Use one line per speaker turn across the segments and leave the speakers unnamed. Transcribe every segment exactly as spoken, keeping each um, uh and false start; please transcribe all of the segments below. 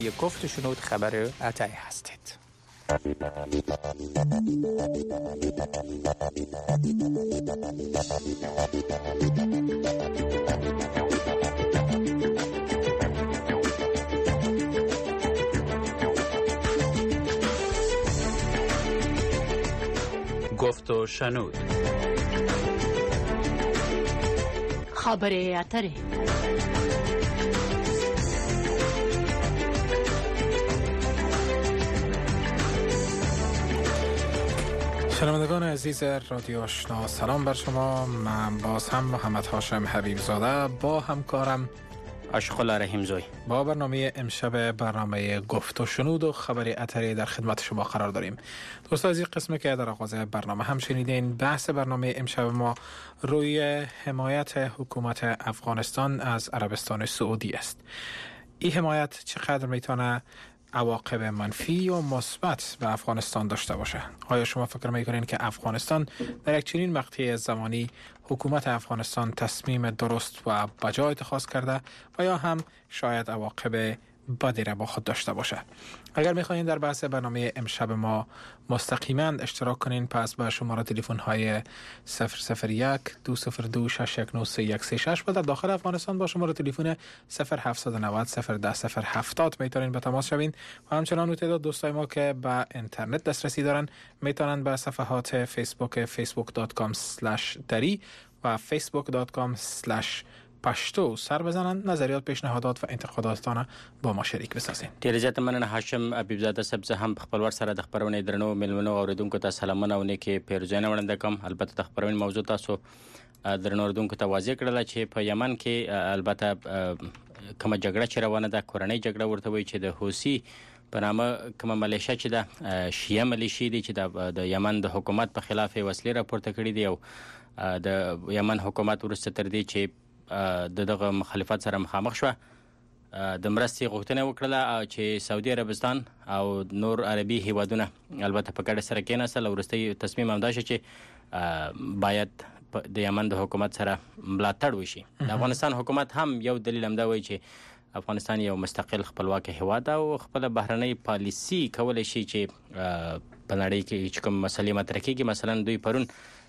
یک گفت و شنود خبر اتری هستید.
گفت و شنود
خبر اتری.
شنوندگان عزیز رادیو آشنا، سلام بر شما. من باز هم محمد هاشم حبیب زاده با همکارم
اشخلا رحیمزوی
با برنامه امشب برنامه گفت و شنود و خبر اتری در خدمت شما قرار داریم. دوستان، از این قسمه که در آغاز برنامه هم شنیدین، بحث برنامه امشب ما روی حمایت حکومت افغانستان از عربستان سعودی است. این حمایت چقدر میتونه عواقب منفی یا مثبت به افغانستان داشته باشه؟ آیا شما فکر میکنین که افغانستان در یک چنین مقطع زمانی حکومت افغانستان تصمیم درست و بجا اتخاذ کرده و یا هم شاید عواقب بدی را با خود داشته باشه؟ اگر میخواین در بحث برنامه امشب ما مستقیما اشتراک کنین، پس با شماره تلفن های صفر صفر یک دو صفر دو شش یک نه سه یک سه شش و در داخل افغانستان با شماره تلفن صفر هفت نه صفر صفر ده صفر هفتاد میتونین به تماس شوین و همچنان تعداد دوستای ما که به اینترنت دسترسی دارن میتونن به صفحات فیسبوک فیسبوک دات کام اسلش دری و فیسبوک دات کام اسلش پشتو سر بزنن، نظریات، پیشنهادات و انتقاداتونه با ما شریک بسازین.
ډیر زیات مننه هاشم حبیب زاده صاحب. زه هم خپل ور سره د خبرونې درنو ملمنو اوریدونکو ته سلامونه او نیکه پیرزوینه وړاندې کوم. البته د خبرونې موضوع تاسو درنو اوریدونکو ته واضح کړل چې په یمن کې البته کومه جګړه چې روانه ده، کورنۍ جګړه ورته وایي چې د حوثي په نامه کومه ملیشه چې د شیعه ملیشي دي چې د یمن د حکومت په خلاف وسلې راپورته کړې دي او د یمن حکومت ورسته تر دې چې د دغه مخالفت سره مخامخ شو، د مرستې غوښتنه وکړه چې سعودي عربستان او نور عربي هیوادونه البته په ګډه سره کېناستل او وروستی تصمیم هم دا شو چې باید د یمن د حکومت سره ملاتړ وشي. د افغانستان حکومت هم یو دلیل هم دا وایي چې افغانستان یو مستقل خپلواک هیواد او خپل بهرنۍ پالیسی کولای شي چې په نړۍ کې چې کوم مسلې مطرح کېږي. مثلا دوی پرون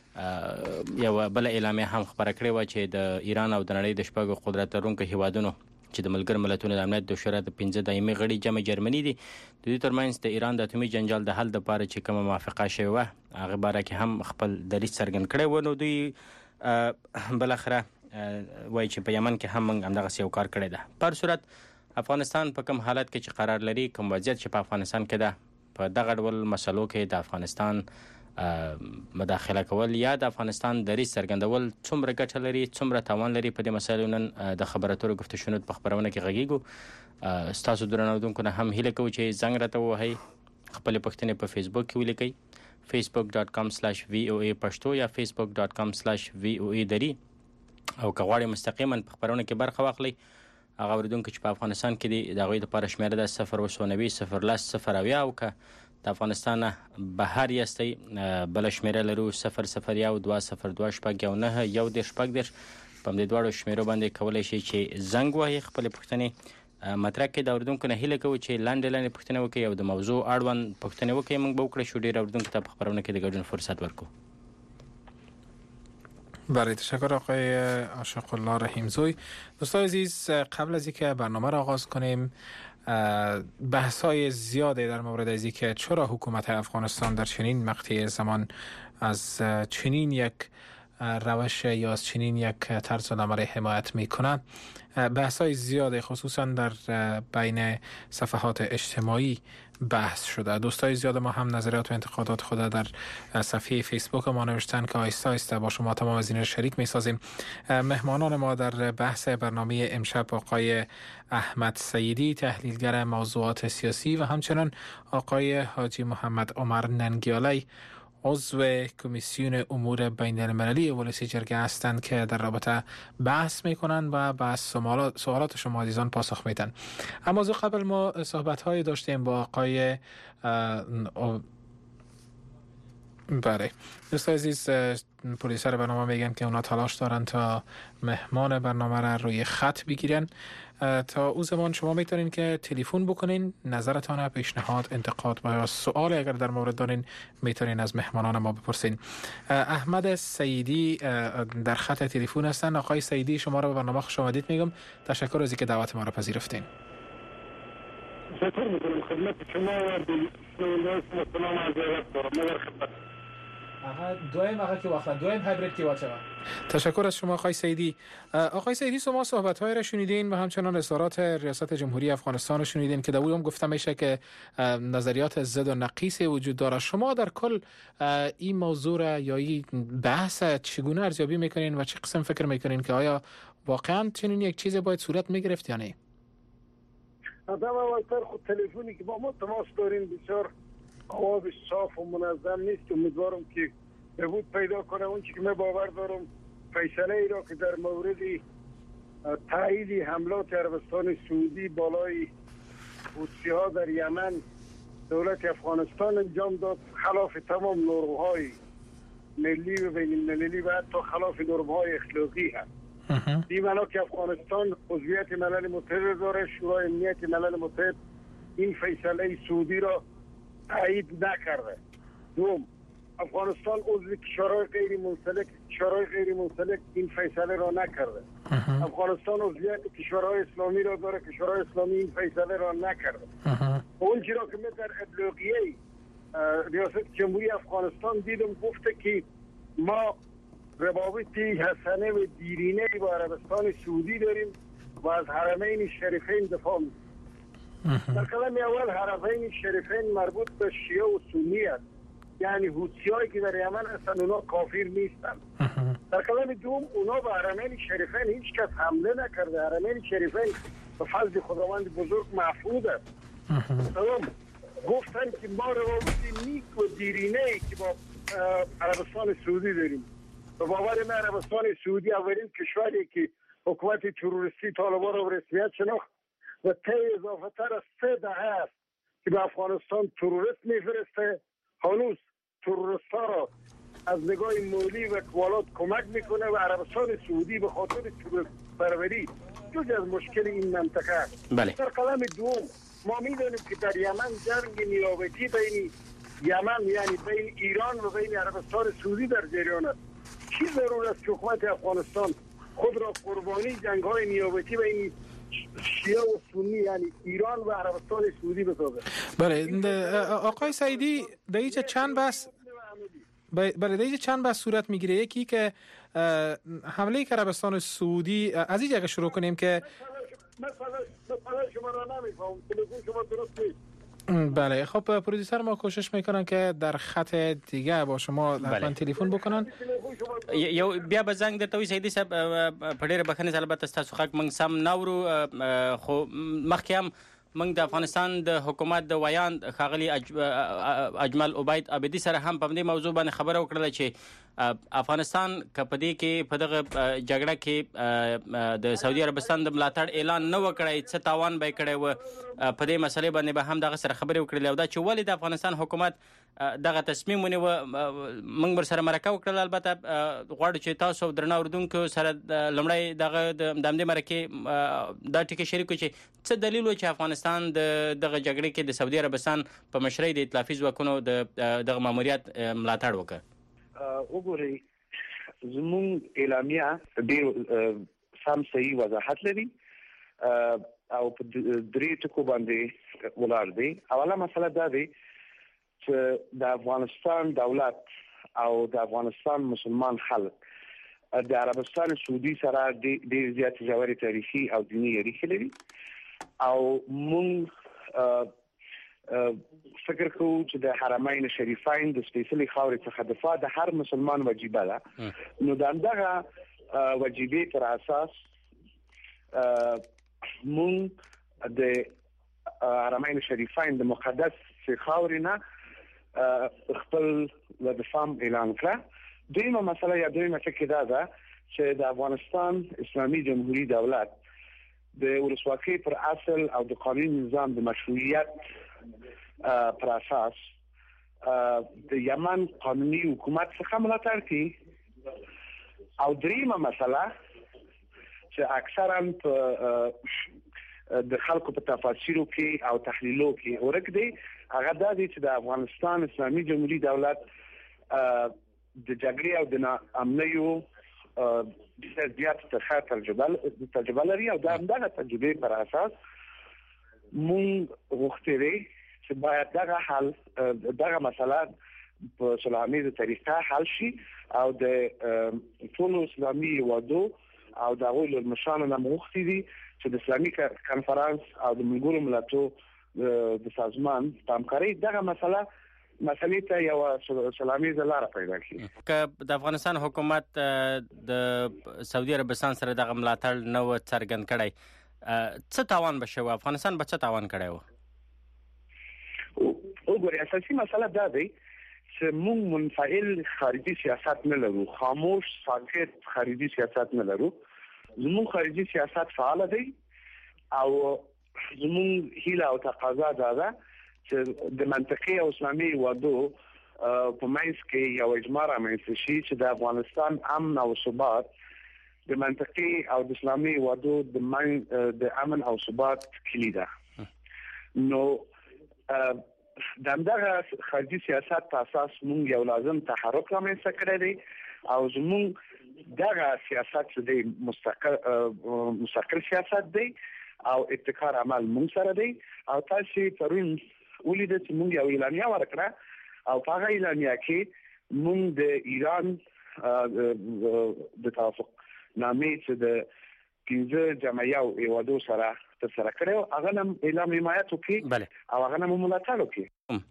یو بل اعلامیه هم خبره کړې و چې د ایران او د نړۍ د شپږو قدرت لرونکو هیوادونو چې د ملګر ملتونو د امنیت د شورا د پنځه دایمي غړي جمع جرمني دي، د دې ترمنځ د ایران د اتومي جنجال د حل لپاره چې کومه موافقه شوې وه هغه باره کې هم خپل دریځ څرګند کړی و. نو دوی بالاخره وایي چې په یمن کې هم موږ همدغسې یو کار کړی ده. په هر صورت افغانستان په کوم حالت کې چې قرار لري، کوم وضعیت چې په افغانستان کې ده، په دغه ډول مسلو کې د افغانستان مداخله کول یا د افغانستان دریځ څرګندول څومره ګټه لري، څومره تاوان لري، په دې مسایلو نن د خبرو اترو گفت و شنود په خبرونه کې غږیږو. ستاسو درنو اوریدونکو نه هم هیله کوو چې زنګ راته ووهئ، خپلې پوښتنې په فیسبوک کې ولیکئ، فیسبوک ډاټ کام سلاش وی او ای پښتو یا فیسبوک ډاټ کام سلاش وی او ای دری، او که غواړئ مستقیما په خبرونه کې برخه واخلئ. هغه اوریدونکو چې په افغانستان کې دي د هغوی دپاره شمېره ده صفر اوه سوه نوي صفر لس صفر اویا، او که د افغانستان بهر یاستئ بله شمېره لرو صفر صفر یو دوه صفر دوه شپږ یو نهه یو دېرش شپږ دېرش. په همدې دواړو شمېرو باندې کولی شئ چې زنګ وهئ، خپلې پوښتنې مطرح کړئ. د اورېدونکو نه هیله کوو چې لنډې لنډې پوښتنې وکړئ او د موضوع اړوند پوښتنې وکړئ. موږ به وکړی شو ډېر اورېدونکو ته په خبرونه کې د ګډون فرصت ورکړو.
برای تشکر آقای عاشق الله رحیمزوی. دوستان عزیز، قبل از اینکه برنامه را آغاز کنیم، بحث‌های زیاده در مورد از اینکه چرا حکومت افغانستان در چنین مقطع زمان از چنین یک روش یا از چنین یک طرز العمل حمایت میکنه، بحث‌های زیاده خصوصا در بین صفحات اجتماعی بحث شده. دوستای زیاد ما هم نظریات و انتقادات خود در صفحه فیسبوک ما نوشتن که آیسته آیسته با شما تمام از این را شریک می‌سازیم. مهمانان ما در بحث برنامه امشب آقای احمد سیدی، تحلیلگر موضوعات سیاسی، و همچنین آقای حاجی محمد عمر ننگیالی، عضو کمیسیون امور بین المللی ولسی جرگه هستند که در رابطه بحث میکنند و به سوالات شما عزیزان پاسخ میدن. اما از قبل ما صحبت هایی داشتیم با آقای بله دوست عزیز، پروڈیوسر برنامه میگن که اونا تلاش دارن تا مهمان برنامه را روی خط بگیرن. تا او زمان شما میتونین که تلفن بکنین، نظرتان، پیشنهاد، انتقاد و یا سوال اگر در مورد دارین میتونین از مهمانان ما بپرسین. احمد سیدی در خط تلفن هستن. آقای سیدی شما را به برنامه خوش آمدید میگم. تشکر از اینکه دعوت ما را پذیرفتین.
تشکر میکنم خدمت شما و دوستان سلام عرض دارم. مگر خدمت
دویم آقا که وقتا دویم هایبرید که واچه. تشکر از شما آقای سیدی. آقای سیدی شما صحبت‌های را شنیدین و همچنان اظهارات ریاست جمهوری افغانستان رو شنیدین که در اون گفته میشه که نظریات ضد و نقیص وجود داره. شما در کل این موضوع را یا این بحث چگونه ارزیابی میکنین و چه قسم فکر میکنین که آیا واقعا چنین یک چیز باید صورت میگرفت یا نه؟
آدم اولتر خود تلفنی که با ما تماس داریم بسیار آوازش صاف و منظم نیست. امیدوارم که بهبود پیدا کنه. اون چی که من باور دارم فیصله ای را که در مورد تایید حملات عربستان سعودی بالای حوثی ها در یمن دولت افغانستان انجام داد خلاف تمام نرم‌های ملی و بین المللی و حتی خلاف نرم‌های اخلاقی هست. این معنا که افغانستان عضویت ملل متحد داره. شورای امنیت ملل متحد این فیصله سعودی را تایید نکرده. دوم، افغانستان عضو کشورهای غیر منسلک کشورهای غیر منسلک این فیصله را نکرده. افغانستان عضویت کشورهای اسلامی را داره. کشورهای اسلامی این فیصله را نکرده. اون چیزی را که من در ابلاغیه ریاست جمهوری افغانستان دیدم گفته که ما روابطی حسنه و دیرینه با عربستان سعودی داریم و از حرمین شریفین دفاع می‌کنیم. در کلام اول حرمین شریفین مربوط به شیعه و سنی است، یعنی حوثی‌هایی که در یمن هستند اونا کافر نیستند. در کلام دوم اونا به حرمین شریفین هیچ کس حمله نکرده. حرمین شریفین به فضل خداوند بزرگ محفوظ است. سوم، گفتن که ما روابط نیک و دیرینه ای که با عربستان سعودی داریم. به باور من عربستان سعودی اولین کشوری که حکومت تروریستی طالبان را به رسمیت شناخت و طی اضافه تر از سه دهه است که به افغانستان تروریست میفرسته. هنوز تروریست ها را از نگاه مالی و اکمالات کمک میکنه و عربستان سعودی به خاطر تروریست پروری جز از مشکل این منطقه است.
بله.
در قلم دوم ما میدانیم که در یمن جنگ نیابتی بین یمن یعنی بین ایران و بین عربستان سعودی در جریان است. چی ضرور است که حکومت افغانستان خود را قربانی جنگ های نیابتی بین شیعه و سنی یعنی ایران و عربستان سعودی بسازه؟
بله آقای سعیدی در اینجا چند بحث بله در اینجا چند بحث صورت میگیره. یکی که حمله که عربستان سعودی از اینجا اگه شروع کنیم که
مثلا شما را نمیفهم تلفن شما درست نیست.
بله خب پرودیوسر ما کوشش میکنن که در خط دیگه با شما حتما تلفن بکنن.
یو بیا به زنګ درته وي سیدی صاحب په ډېره بخښنې البته ستاسو حق موږ سم ناورو خو مخکې هم موږ د افغانستان د حکومت د ویاند ښاغلي اجمل عبید عابدي سره هم په دې موضوع باندې خبره وکړله چې افغانستان که په دې کې په دغه جګړه کې د سعودي عربستان د ملاتړ اعلان نه وکړی څه تاوان به یې کړی و په دې مسلې باندې به هم دغه سره خبرې وکړلې او دا چې ولې د افغانستان حکومت دغه تصمیم ونیوه موږ ورسره مرکه وکړله. البته غواړو چې تاسو درنه اورېدونکو سره لومړی دغه د همدې مرکې دا ټکي شریک کړو چې څه دلیل و چې افغانستان د دغه جګړې کې د سعودي عربستان په مشرۍ د ائتلافي ځواکونو د دغه ماموریت ملاتړ وکړ.
وګورئ زموږ اعلامیه ډېر سم صحیح وضاحت لري او په درې ټکو باندې ولاړ دی. اوله مسله دا دی چې د افغانستان دولت او د افغانستان مسلمان خلک د عربستان سعودي سره ډېر زیات ژورې تاریخي او دیني اړیکې لري او موږ فکر کوو چې د حرمین شریفین د سپېڅلې خاورې څخه دفاع د هر مسلمان وجیبه ده. نو د همدغه وجیبې پر اساس موږ د حرمین شریفین د مقدس خاورې نه خپل دفاع اعلان کړه. دویمه مسله یا دویمه ټکي دا ده چې د افغانستان اسلامي جمهوریت دولت د ولسواکۍ پر اصل او د قانوني نظام د مشروعیت پر اساس د یمن قانوني حکومت څخه ملاتړ کوي. او دریمه مسله چې اکثرا په د خلکو په تفاسیرو کې او تحلیلو کې ورک دی هغه د دې چې د افغانستان اسلامي جمهوریت دولت د جګړې او د ناامنیو د زیات ترخه تجربه تجربه لري او د همدغه تجربې پر اساس مونږ غوښتلې چې باید دغه حل دغه مسله په سلامي طریقه حل شي او د ټول اسلامي وادو او د اول مشانه مغوښتي دي چې د اسلامي کانفرنس او د ملګرو ملتونو د سازمان په همکارۍ دغه مسله مسلې ته یو سلامي لاره پیدا کړي.
که د افغانستان حکومت د سعودي عربستان سره دغه ملاتړ نه و څرګند کړی څه تاوان به شوی افغانستان به څه تاوان کړی و؟
وګورئ اساسي مسله دا دی چې موږ منفعل خارجي سیاست نه لرو، خاموش ساکت خارجي سیاست نه لرو. زموږ خارجي سیاست فعال دی او زموږ هیله او تقاضا دا ده چې د منطقي او اسلامي وادو په منځ کې یو اجماع رامنځته شي چې د افغانستان امن او ثبات د منطقي او د اسلامي وادو د د امن او ثبات کلید ده. نو د همدغه خارجي سیاست په اساس موږ یو لازم تحرک رامنځته کړی دی او زموږ دغه سیاست چې دی مستقل مستقل سیاست دی او ابتکار عمل موږ سره دی او تاسو پرون ولید چې موږ یو اعلامیه ورکړه او په هغه اعلامیه کې موږ د ایران د توافق نامې چې د پنځه جمعیو ایوادو سره تر کړو هغه نم اعلان حمایت وکي او هغه نم ملاتړ وکي.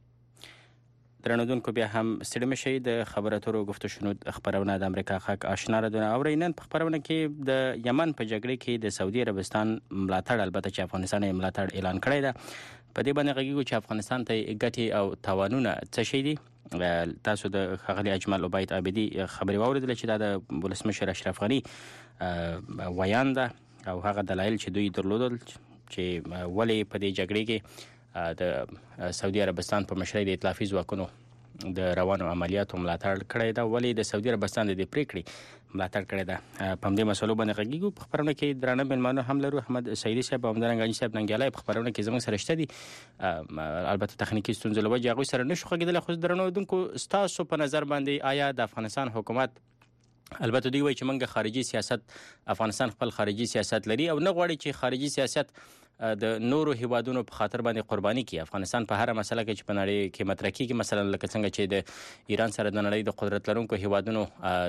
درنودونکو بیا هم ستړي مشي د خبرو اترو گفت و شنود خبرونه د امریکا خاک آشنا ردونه اورینن په خبرونه کې د یمن په جګړه کې د سعودي عربستان ملاتړ البته چې افغانستان یې ملاتړ اعلان کړی ده. په دې باندې غږیږو چې افغانستان ته ګټي او تاوانونه څه شي دي. تاسو د خغلی اجمل عبید عابدی خبري واوریدل چې دا د ولسمشر اشرف غنی ویان ده او هغه دلایل چې دوی درلودل چې ولې په دې جګړې کې د سعودي عربستان په مشرۍ د ائتلافي ځواکونو د روانو عملیاتو ملاتړ کړی دا ولې د سعودي عربستان د دې پریکړې ملاتړ کړی دا په دې مسلو باندې غږیږو. په خبرونه کې درانه مېلمانه هم لرو احمد سعیدي صاحب او همدارنګه صاحب ننګیالای په خبرونه کې زموږ سره شته دي. البته تخنیکی ستونزې له وجې هغوی سره نشو غږېدلی خو درنو دونکو ستاسو په نظر باندې آیا د افغانستان حکومت البته دوی وایي چې موږ خارجي سیاست افغانستان خپل خارجي سیاست لري او نه غواړي چې خارجي سیاست د نورو هیوادونو په خاطر باندې قرباني کړي. افغانستان په هر مسله کې چې په نړۍ کې مطرح کیږي مثلا لکه څنګه چې د ایران سره د نړۍ د قدرت لرونکو هیوادونو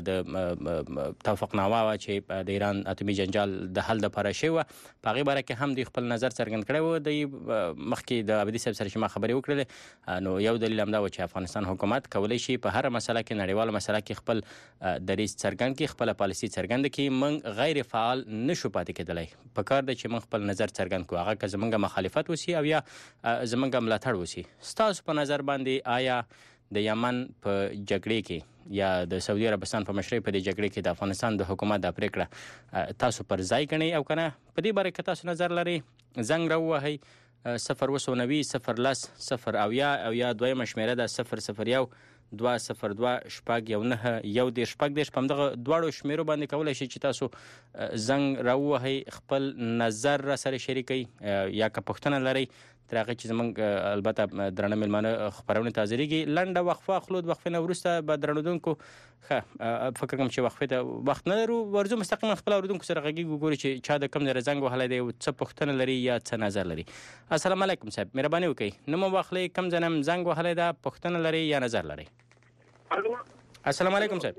د توافقنامه وا چې د ایران اتمی جنجال د حل لپاره شوی و په هغه باره کې هم د خپل نظر څرګند کړی و. د مخکې د عبدي صاحب سره چې ما خبرې وکړلې نو یو دلیل هم دا و چې افغانستان حکومت کولی شي په هر مسله کې نړیواله مسله کې خپل دریځ څرګند کړي، خپل پالیسي څرګند کړي. موږ غیر فعال نشو پاتې کېدلی. په کار ده چې موږ خپل نظر څرګند کړو هغه که زمونږ مخالفت وسی او یا زمونږ ملاتړ وسی. ستاسو په نظر باندې آیا د یمن په جګړې کې یا د سعودي عربستان په مشرۍ په دې جګړې کې د افغانستان د حکومت د پریکړه تاسو پر ځای ګڼئ او کنه په دې باره کې تاسو نظر لرئ زنګ راووهئ صفر اوه نوي صفر لس صفر اویا او یا دویمه شمیره ده صفر صفر یو دوه صفر دوه شپږ یو نه یو دېرش شپږ دېرش په همدغه دواړو شمیرو باندې کولی شئ چې تاسو زنګ راووهئ خپل نظر را سره شریکئ یا که پوښتنه لرئ تر هغه چې زموږ البته درانه مېلمانه خپرونې ته حاضرېږي. لنډه وقفه اخلو، د وقفې نه وروسته به درنودونکو ښه فکر کوم چې وقفې ته وخت نه لرو ورځو مستقیما خپل اورېدونکو سره غږېږو ګورو چې چا د کوم ځای زنګ وهلی دی څه پوښتنه لري یا څه نظر لري. السلام علیکم صاحب مهرباني وکړئ نوم واخلئ کوم ځای نه زنګ وهلی ده پوښتنه لري یا نظر لري. السلام علیکم صاحب.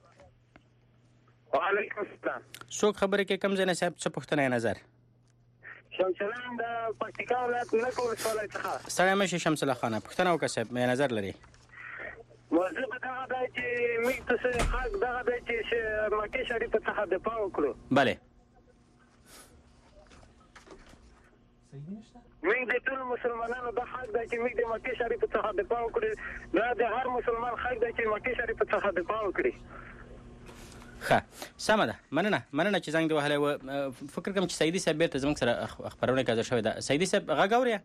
وعلیکم السلام.
څوک خبرې کوي کوم ځای نه صاحب څه پوښتنه یا نظر؟
شمسلان د پکتیکا ولایت نکو ولسوالۍ څخه.
ستړی مه شئ شمس الله خانه پوښتنه وکړه صاحب یا نظر لري؟
موضوع به دغه دی چې موږ ته حق دغه دی چې مکې شریف څخه دفاع وکړو.
بله
موږ د ټول مسلمانانو د حق دی چې موږ د مکې شریف څخه دفاع وکړو. دا د هر مسلمان حق دی چې مکې شریف څخه دفاع وکړي.
ښه سمه ده مننه مننه چې زنګ دې وهلی و. فکر کوم چې سعیدي صاحب بېرته زموږ سره خپرونه کې حاضر شوی ده. سعیدي صاحب غږ اورې؟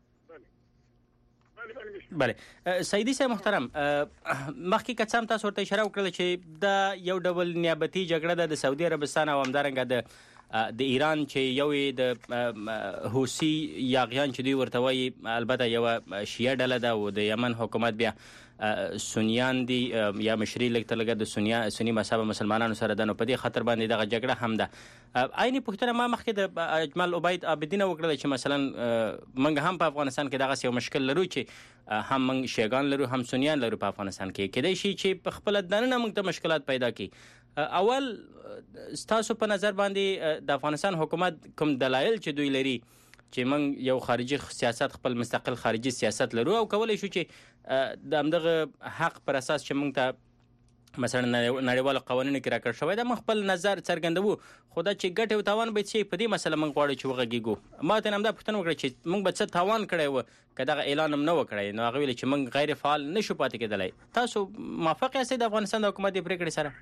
بله سعیدي صاحب محترم مخکې که څه هم تاسو ورته اشاره وکړله چې دا یو ډول نیابتي جګړه ده د سعودي عربستان او همدارنګه د د ایران چې یو د حوثي یاغیان چې دوی ورته وایي البته یو شیعه ډله ده او د یمن حکومت بیا سنیان دي یا مشري لږ ته لږه د سنیا سنی مذهب مسلمانانو سره ده، نو په دې خاطر باندې دغه جګړه هم ده. عیني پوښتنه ما مخکې د اجمل عبید عابدین وکړله چې مثلا موږ هم په افغانستان کې دغه یو مشکل لرو چې هم موږ شیعاګان لرو هم سنیان لرو په افغانستان کې، کېدای شي چې په خپل دننه موږ ته مشکلات پیدا کړي. اول ستاسو په نظر باندې د افغانستان حکومت کوم دلایل چې دوی لري چې موږ یو خارجي سیاست خپل مستقل خارجي سیاست لرو او کولای شو چې د همدغه حق پر اساس چې موږ ته مثلا نړیوال قوانینو کې راکړ شوی دا موږ خپل نظر څرګندوو، خو دا چې ګټه او تاوان به څه په دې مسله موږ غواړو چې وغږیږو. ما ته هم دا پوښتنه وکړه چې موږ به څه تاوان کړی و که دغه اعلان هم نه وکړی، نو هغه ویل چې موږ غیر فعال نشو پاتې کېدلی. تاسو موافق یاستئ د افغانستان د حکومت د پرېکړې سره؟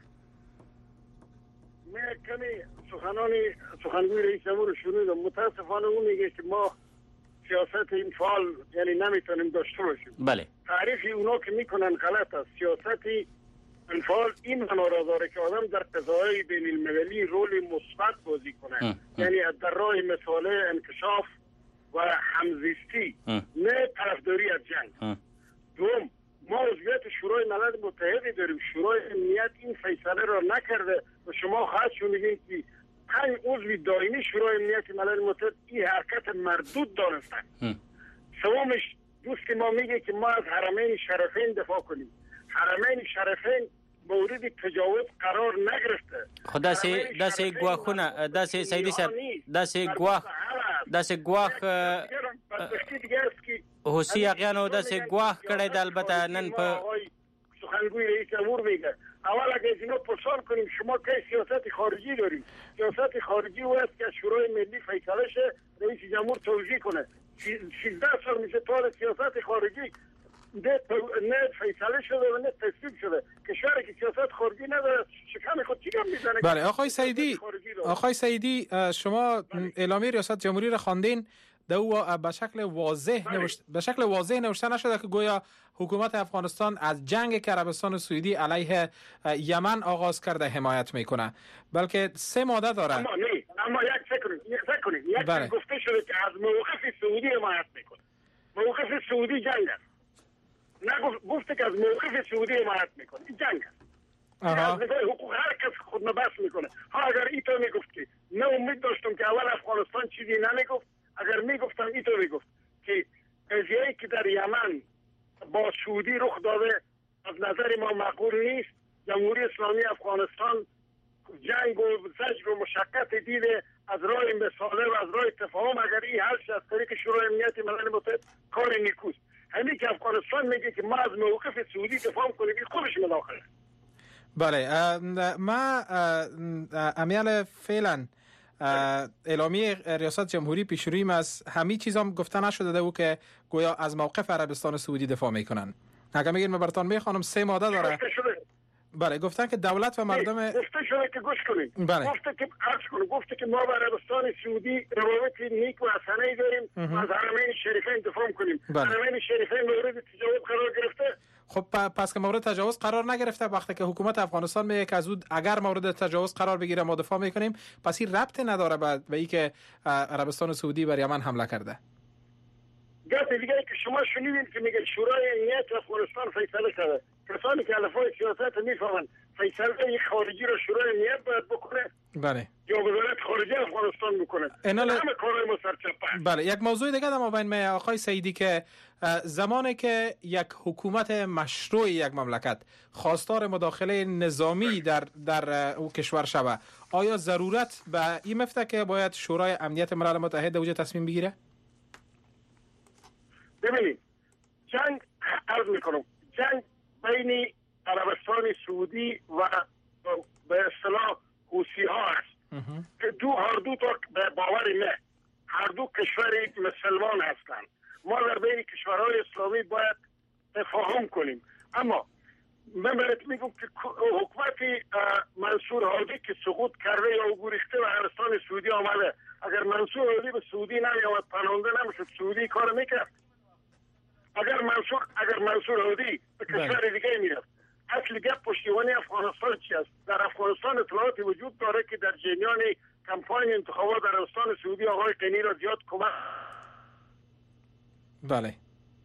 من کمی سخنان سخنگوی رئیس جمهور رو شنیدم. متاسفانه اون میگه که ما سیاست این فعال یعنی نمیتونیم داشته باشیم.
بله.
تعریف اونا که میکنن غلط است. سیاست انفعال این معنا را داره که آدم در قضاهای بین المللی رول مثبت بازی کنه، یعنی در راه مسائل انکشاف و همزیستی، نه طرفداری از جنگ. دوم، ما عضویت شورای ملل متحد داریم. شورای امنیت این فیصله را نکرده و شما خواهدشون میگین که پنج عضو دائمی شورای امنیت ملل متحد این حرکت مردود دانستن. سومش دوست ما میگه که ما از حرمین شریفین دفاع کنیم. حرمین شریفین مورد تجاوز قرار نگرفته.
خود داسې داسې ګواښونه داسې سیدي صاحب داسې ګواښ داسې ګواښ حوثي یاغیانو داسې ګواښ کړی د البته نن په
سخنگوی رئیس جمهور میگه اول اگه از اینا پرسان کنیم شما که سیاست خارجی داریم. سیاست خارجی و است که شورای ملی فیصله شه رئیس جمهور توضیح کنه. سیزده سال میشه تا سیاست خارجی نه فیصله شده و نه تصویب شده. کشوری که سیاست خارجی نداره شکم خود چیکار میزنه.
بله آقای سعیدی، آقای سعیدی شما اعلامیه ریاست جمهوری را خواندین، دو به شکل واضح نوشت به شکل واضح نوشته نشده که گویا حکومت افغانستان از جنگ که عربستان سعودی علیه یمن آغاز کرده حمایت میکنه، بلکه سه ماده داره.
اما نه، اما یک فکر یک فکر یک بله. گفته شده که از موقف سعودی حمایت میکنه. موقف سعودی جنگ است. نه گفته که از موقف سعودی حمایت میکنه. این جنگ است. از نگاه حقوق هر کس خود نبس میکنه. ها اگر ایتو میگفت که نه امید داشتم که اول افغانستان چیزی نمیگفت، اگر میگفتم ایتو میگفت که قضیه‌ای که در یمن با سعودی رخ داده از نظر ما معقول نیست. جمهوری اسلامی افغانستان جنگ و زجر و مشقت دیده، از راه مساله و از راه تفاهم اگر این حل شد از طریق شورای امنیت ملل متحد کار نیکوست. همین که افغانستان میگه که ما از موقف سعودی دفاع کنیم این خودش مداخله.
بله ما امیال فعلا اعلامیه ریاست جمهوری پیش رویم از همه چیزام گفته نشده او که گویا از موقف عربستان سعودی دفاع میکنن. اگه میگین من براتون میخوانم سه ماده داره. بله گفتن که دولت و مردم
گفته شده که گوش کنید.
بله.
گفته که عرض کنید گفته که ما با عربستان سعودی روابط نیک و حسنه داریم و از حرمین شریفین دفاع کنیم.
بله.
حرمین شریفین مورد تجاوز قرار گرفته.
خب پس که مورد تجاوز قرار نگرفته، وقتی که حکومت افغانستان میگه که از اون اگر مورد تجاوز قرار بگیره ما دفاع میکنیم، پس این ربطی نداره به این که عربستان سعودی بر یمن حمله کرده.
گفت دیگه که شما شنیدین که میگه شورای امنیت افغانستان فیصله کرده. کسانی که الفاظ سیاست میفهمن فیصله خارجی رو شورای امنیت باید بکنه.
بله.
یا وزارت خارجه افغانستان بکنه.
اینال...
همه کارهای ما سرچپه.
بله یک موضوع دیگه در مابین آقای سعیدی که زمانی که یک حکومت مشروع یک مملکت خواستار مداخله نظامی در در او کشور شود، آیا ضرورت به این مفته که باید شورای امنیت ملل متحد اوجه تصمیم بگیره؟
ببینید جنگ عرض میکنم جنگ بین عربستان سعودی و به اصطلاح حوثی ها است که دو هر دو تا به باور نه هر دو کشوری مسلمان هستند. ما در بین کشورهای اسلامی باید تفاهم کنیم. اما من برات میگم که حکومت منصور هادی که سقوط کرده یا گریخته و عربستان سعودی آمده، اگر منصور هادی به سعودی نمیامد پناهنده نمیشد سعودی کار میکرد. اگر منصور اگر منصور هادی به کشور دیگه میرفت. اصل گپ پشتیبانی افغانستان چی است؟ در افغانستان اطلاعاتی وجود داره که در جریان کمپاین انتخابات عربستان سعودی آقای قنی را زیاد کمک.
بله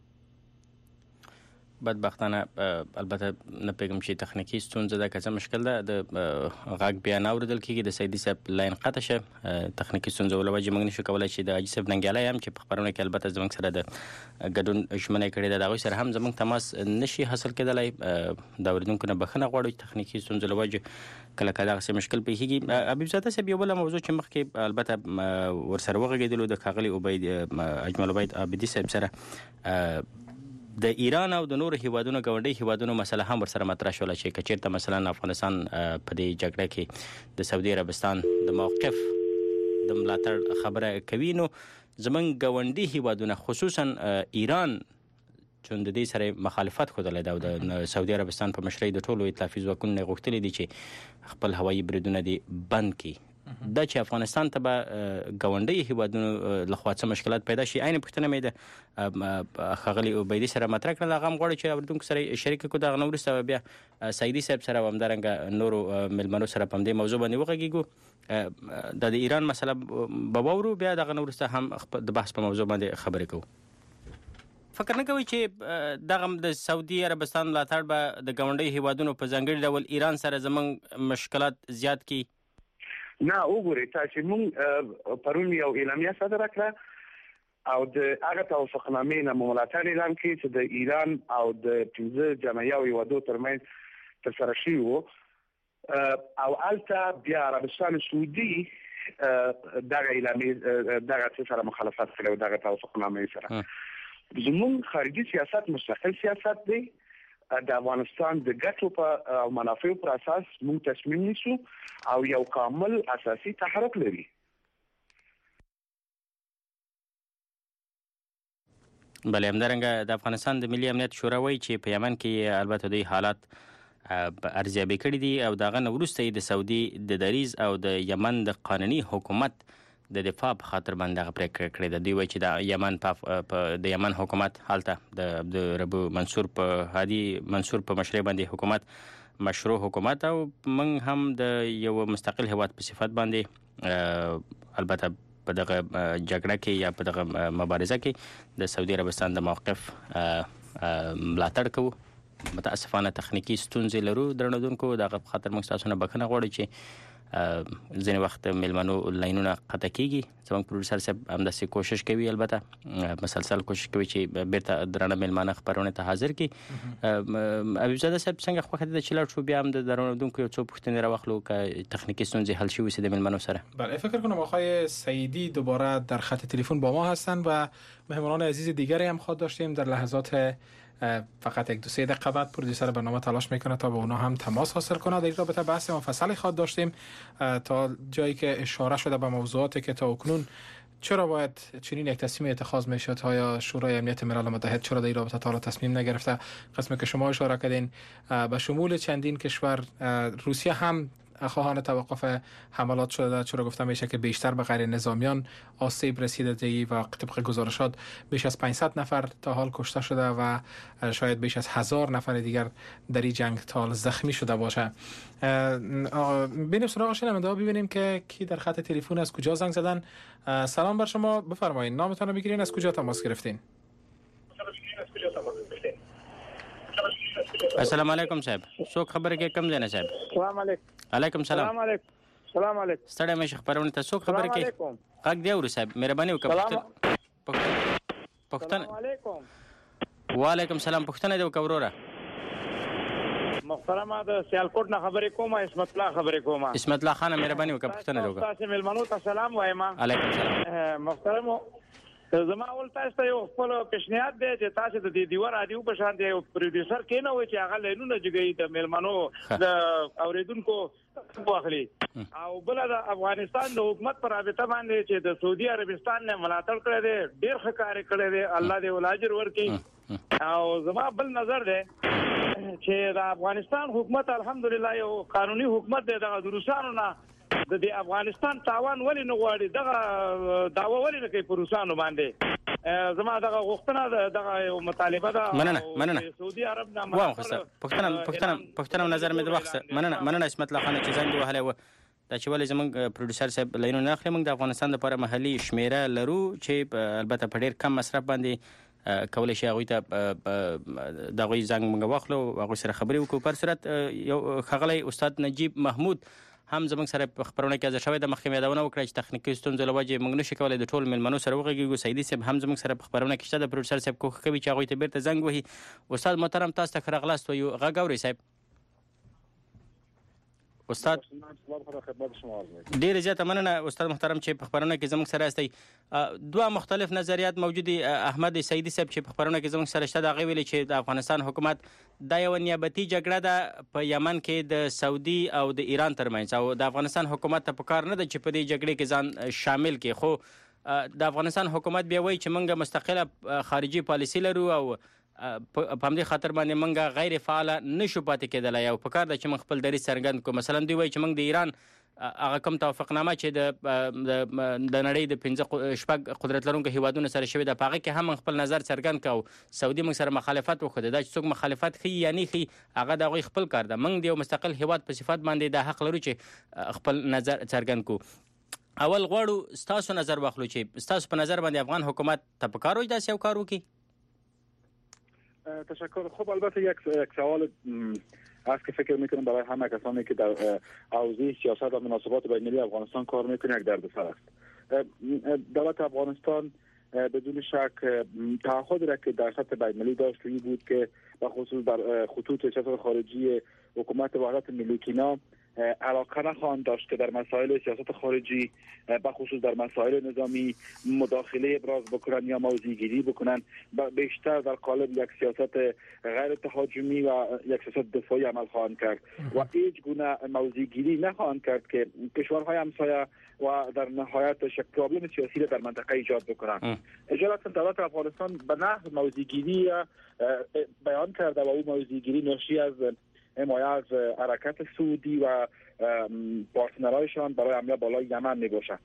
بدبختانه البته نه پیغام شي تخنیکی ستونزه ده که څه مشکل ده د غږ بیا نه اوریدل کیږي د سیدی صاحب لاین قطع شه تخنیکی ستونزه ول وجه موږ نشو کولای چې د حاجی صاحب ننګیالی هم چې په خبرونه کې البته زموږ سره د ګډون ژمنه کړې ده دا غوښ سره هم زموږ تماس نشي حاصل کېدلای دا اوریدونکو نه بخنه غواړو تخنیکی ستونزه ول وجه کله کله څه مشکل پیږي. حبیب زاده صاحب یو بل موضوع چې مخکې البته ورسره وغږیدلو د کاغلی عبید اجمل عبید عابدی صاحب سره د ایران او د نور هیوادونو ګاونډي هیوادونو مسله هم ورسره مطرح شول چې کچیرته مثلا افغانستان په دې جګړه کې د سعودي عربستان د موقف د ملاتړ خبره کوي نو زمونږ ګاونډي هیوادونو خصوصا ایران چې د دې سره مخالفت خوده ده او د سعودي عربستان په مشرۍ د ټولو ائتلافي ځواکونو غوښتل دي چې خپل هوایي بریدونه دي بند کړي. دا چې افغانستان ته به ګاونډي هیوادونو لخوا څه مشکلات پیدا شي عین پښتنه مې د خغلی عبیدی سره مطرح کړل هغه غواړي چې اوردونکو سره شریک کو دا غنورسته بیا سعیدی صاحب سره ومدارنګ نورو ملمنو سره په دې موضوع باندې وغږیږو د ایران مسله به وورو بیا د غنورسته هم د بحث په موضوع باندې خبرې کوو. فکر نه کوي چې دغه د سعودي عربستان ملاتړ به د ګاونډي هیوادونو په ځانګړي ډول ایران سره زمونږ مشکلات زیات کی؟
نه وګورئ تاسو مونږ پرون یو اعلامیه صادره کړه او د هغه توافقنامې نه ملاتړ اعلان کړي چې د ایران او د پنځه جمعیت هیوادو ترمنځ ترسره شوی وو او البته بیا عربستان سعودي دغه اعلامیه دغه سره مخالفت کړو دغه توافقنامې سره. زموږ خارجي سیاست مستقل سیاست دی د افغانستان د ګټو په او منافعو پر اساس موږ تصمیم نیسو او یو کامل اساسي تحرک لري.
بله همدارنګه د افغانستان د ملي امنیت شورا وایي چې په یمن کې البته دوی حالات ارزیابي کړي دي او دغه نه وروسته د سعودي د دریز او د یمن د قانوني حکومت د دفاع په خاطر باندې غو پریکړه کړې ده. دوی وایي چې د یمن په د یمن حکومت حالته د عبدالرب منصور په هادي منصور په مشرۍ باندې حکومت مشروع حکومت او موږ هم د یو مستقل هیواد په صفت باندې البته په دغه جګړه کې یا په دغه مبارزه کې د سعودي عربستان د موقف ملاتړ کوو. متاسفانه تخنیکی ستونزې لرو درنودونکو دغه په خاطر موږ تاسو نه بخښنه غواړو چې ځینې وخت ملمنو لاینونه قطع کیږي. زموږ پروډوسر صاحب همداسې کوشش کوي البته مسلسل کوشش کوي چې بیرته درانه ملمانه خبرونه ته حاضر کړي. حبیب زاده صاحب څنګه خوښه ده چې لاړ شو بیا هم د درنودونکو یو څو پوښتنې راواخلو که تخنیکی ستونزې حل شي وسه د ملمنو سره؟
بله فکر کنم آقای سعیدی دوباره در خط تلفن با ما هستند و مهمانان عزیز دیگری هم خواهد داشتیم در لحظات فقط یک دو سه دقیقه بعد پرودوسر برنامه تلاش میکنه تا با اونا هم تماس حاصل کنه. در این رابطه بحث مفصلی خواهد داشتیم تا جایی که اشاره شده به موضوعاتی که تا اکنون چرا باید چنین یک تصمیم اتخاذ میشد، ها شورای امنیت ملل متحد چرا در این رابطه تا تصمیم نگرفته. قسمی که شما اشاره کردین به شمول چندین کشور، روسیه هم خواهان توقف حملات شده، چرا گفته میشه که بیشتر به غیر نظامیان آسیب رسیده و طبق گزارشات بیش از پانصد نفر تا حال کشته شده و شاید بیش از هزار نفر دیگر در این جنگ تا حال زخمی شده باشه. ببینیم سراغ شنونده ها ببینیم که کی در خط تلفن از کجا زنگ زدن. سلام بر شما، بفرمایید نامتون رو بگیرین، از کجا تماس گرفتین؟
السلام علیکم صاحب، څوک خبره کې کم ځنه صاحب؟
السلام علیکم.
علیکم سلام.
السلام علیکم. السلام علیکم.
ستړی مې خبرونه ته څوک خبره کې؟ غږ دی ور صاحب، مهرباني وکړه. پښتنه.
السلام علیکم.
وعلیکم سلام، پښتنه دی وکوروره.
محترمه د سیالکوټ نه خبرې کوم، اسمت الله خبرې کوم.
اسمت الله خان مهرباني وکړه، پښتنه دی وکړه.
تاسو ملمنو ته سلام وایم.
علیکم سلام.
محترمو زما اول تاسو ته یو خپل پیشنهاد دی چې تاسو د دې دیوار رادیو په شان دی یو پروډوسر کینه وي چې هغه لینونه جګی د ملمنو د اوریدونکو واخلي او بل د افغانستان د حکومت پر رابطه باندې چې د سعودي عربستان نه ملاتړ کړی دی، ډیر ښه کار کړی دی، الله دې ولاجر ورکړي. او زما بل نظر دی چې د افغانستان حکومت الحمدلله یو قانوني حکومت دی، د روسانو نه د دې افغانستان تاوان ولې نه غواړي، دغه داوا ولې نه کوي په روسانو باندې. زما دغه غوښتنه دغه یو مطالبه ده.
مننه مننه
سعودي عرب نه
واو خسته پښتنه پښتنه پښتنه نظر مې د وخت مننه مننه اسمت الله خان چې زنګ وهله و دا چې ولې زمونږ پروډوسر صاحب لینو نه اخلي، موږ د افغانستان لپاره محلي شمیره لرو چې البته په ډیر کم مصرف باندې کولای شي هغوی ته د هغوی زنګ موږ واخلو، هغوی سره خبرې وکړو. پر صورت یو ښاغلی استاد نجیب محمود هم زموږ سره په خبرونه کې حاضر شوی. د مخکې مې یادونه وکړه چې تخنیکي ستونزو له وجې موږ نشو کولی د ټولو مېلمنو سره وغږېږو. سعیدي صاحب هم زموږ سره په خبرونه کې شته. د پروډوسر صاحب کوښښ کوي چې هغوی ته بیرته زنګ وهي. استاد محترم تاسو ته ښه راغلاست وایو. غږ اورئ صاحب؟ استاد ډیر زیاته مننه استاد محترم چې په خبرونه کې زموږ سره یاستئ. دوه مختلف نظریات موجود دي. احمد سعیدي صاحب چې په خبرونه کې زموږ سره شته د هغې ویلي چې د افغانستان حکومت دا یو نیابتي جګړه ده په یمن کې د سعودي او د ایران ترمنځ، او د افغانستان حکومت ته پکار نه ده چې په دې جګړې کې ځان شامل کړي. خو د افغانستان حکومت بیا وایي چې موږ مستقله خارجي پالیسي لرو او په همدې خاطر باندې موږ غیر فعاله نشو پاتې کېدلی، او په کار ده چې موږ خپل دریځ څرګند کړو. مثلا دوی وایي چې موږ د ایران هغه کوم توافقنامه چې د د نړۍ د پنځه شپږ قدرت لرونکو هیوادونو سره شوې ده په هغه کې هم خپل نظر څرګند کړو. سعودي موږ سره مخالفت وکړ. دا چې څوک مخالفت ښیي یا نه ښیي هغه د هغوی خپل کار ده. موږ د یو مستقل هیواد په صفت باندې دا حق لرو چې خپل نظر څرګند کړو. اول غواړو ستاسو نظر واخلو چې ستاسو په نظر باندې افغان حکومت ته پکار وي داسې یو کار وکړي.
تشکر. خب البته یک یک سوال است که فکر میکنم برای همه کسانی که در حوزه سیاست و مناسبات بین‌المللی افغانستان کار میکنه یک دردسر است. دولت افغانستان بدون شک تعهدی را که در سطح بین‌المللی داشت این بود که به خصوص در خطوط سیاست خارجی حکومت وحدت ملی کینا علاقه نخواهند داشت که در مسائل سیاست خارجی به خصوص در مسائل نظامی مداخله ابراز بکنن یا موضع‌گیری بکنن. بیشتر در قالب یک سیاست غیر تهاجمی و یک سیاست دفاعی عمل خواهند کرد و هیچ گونه موضع‌گیری نخواهند کرد که کشورهای همسایه و در نهایت یک پرابلم سیاسی را در منطقه ایجاد بکنن. اجازه دولت افغانستان به نحو موضع‌گیری بیان کرده و او موضع‌گیری ناشی از حمایت از حرکت سعودی و پارتنرهایشان برای حمله بالای یمن میباشد.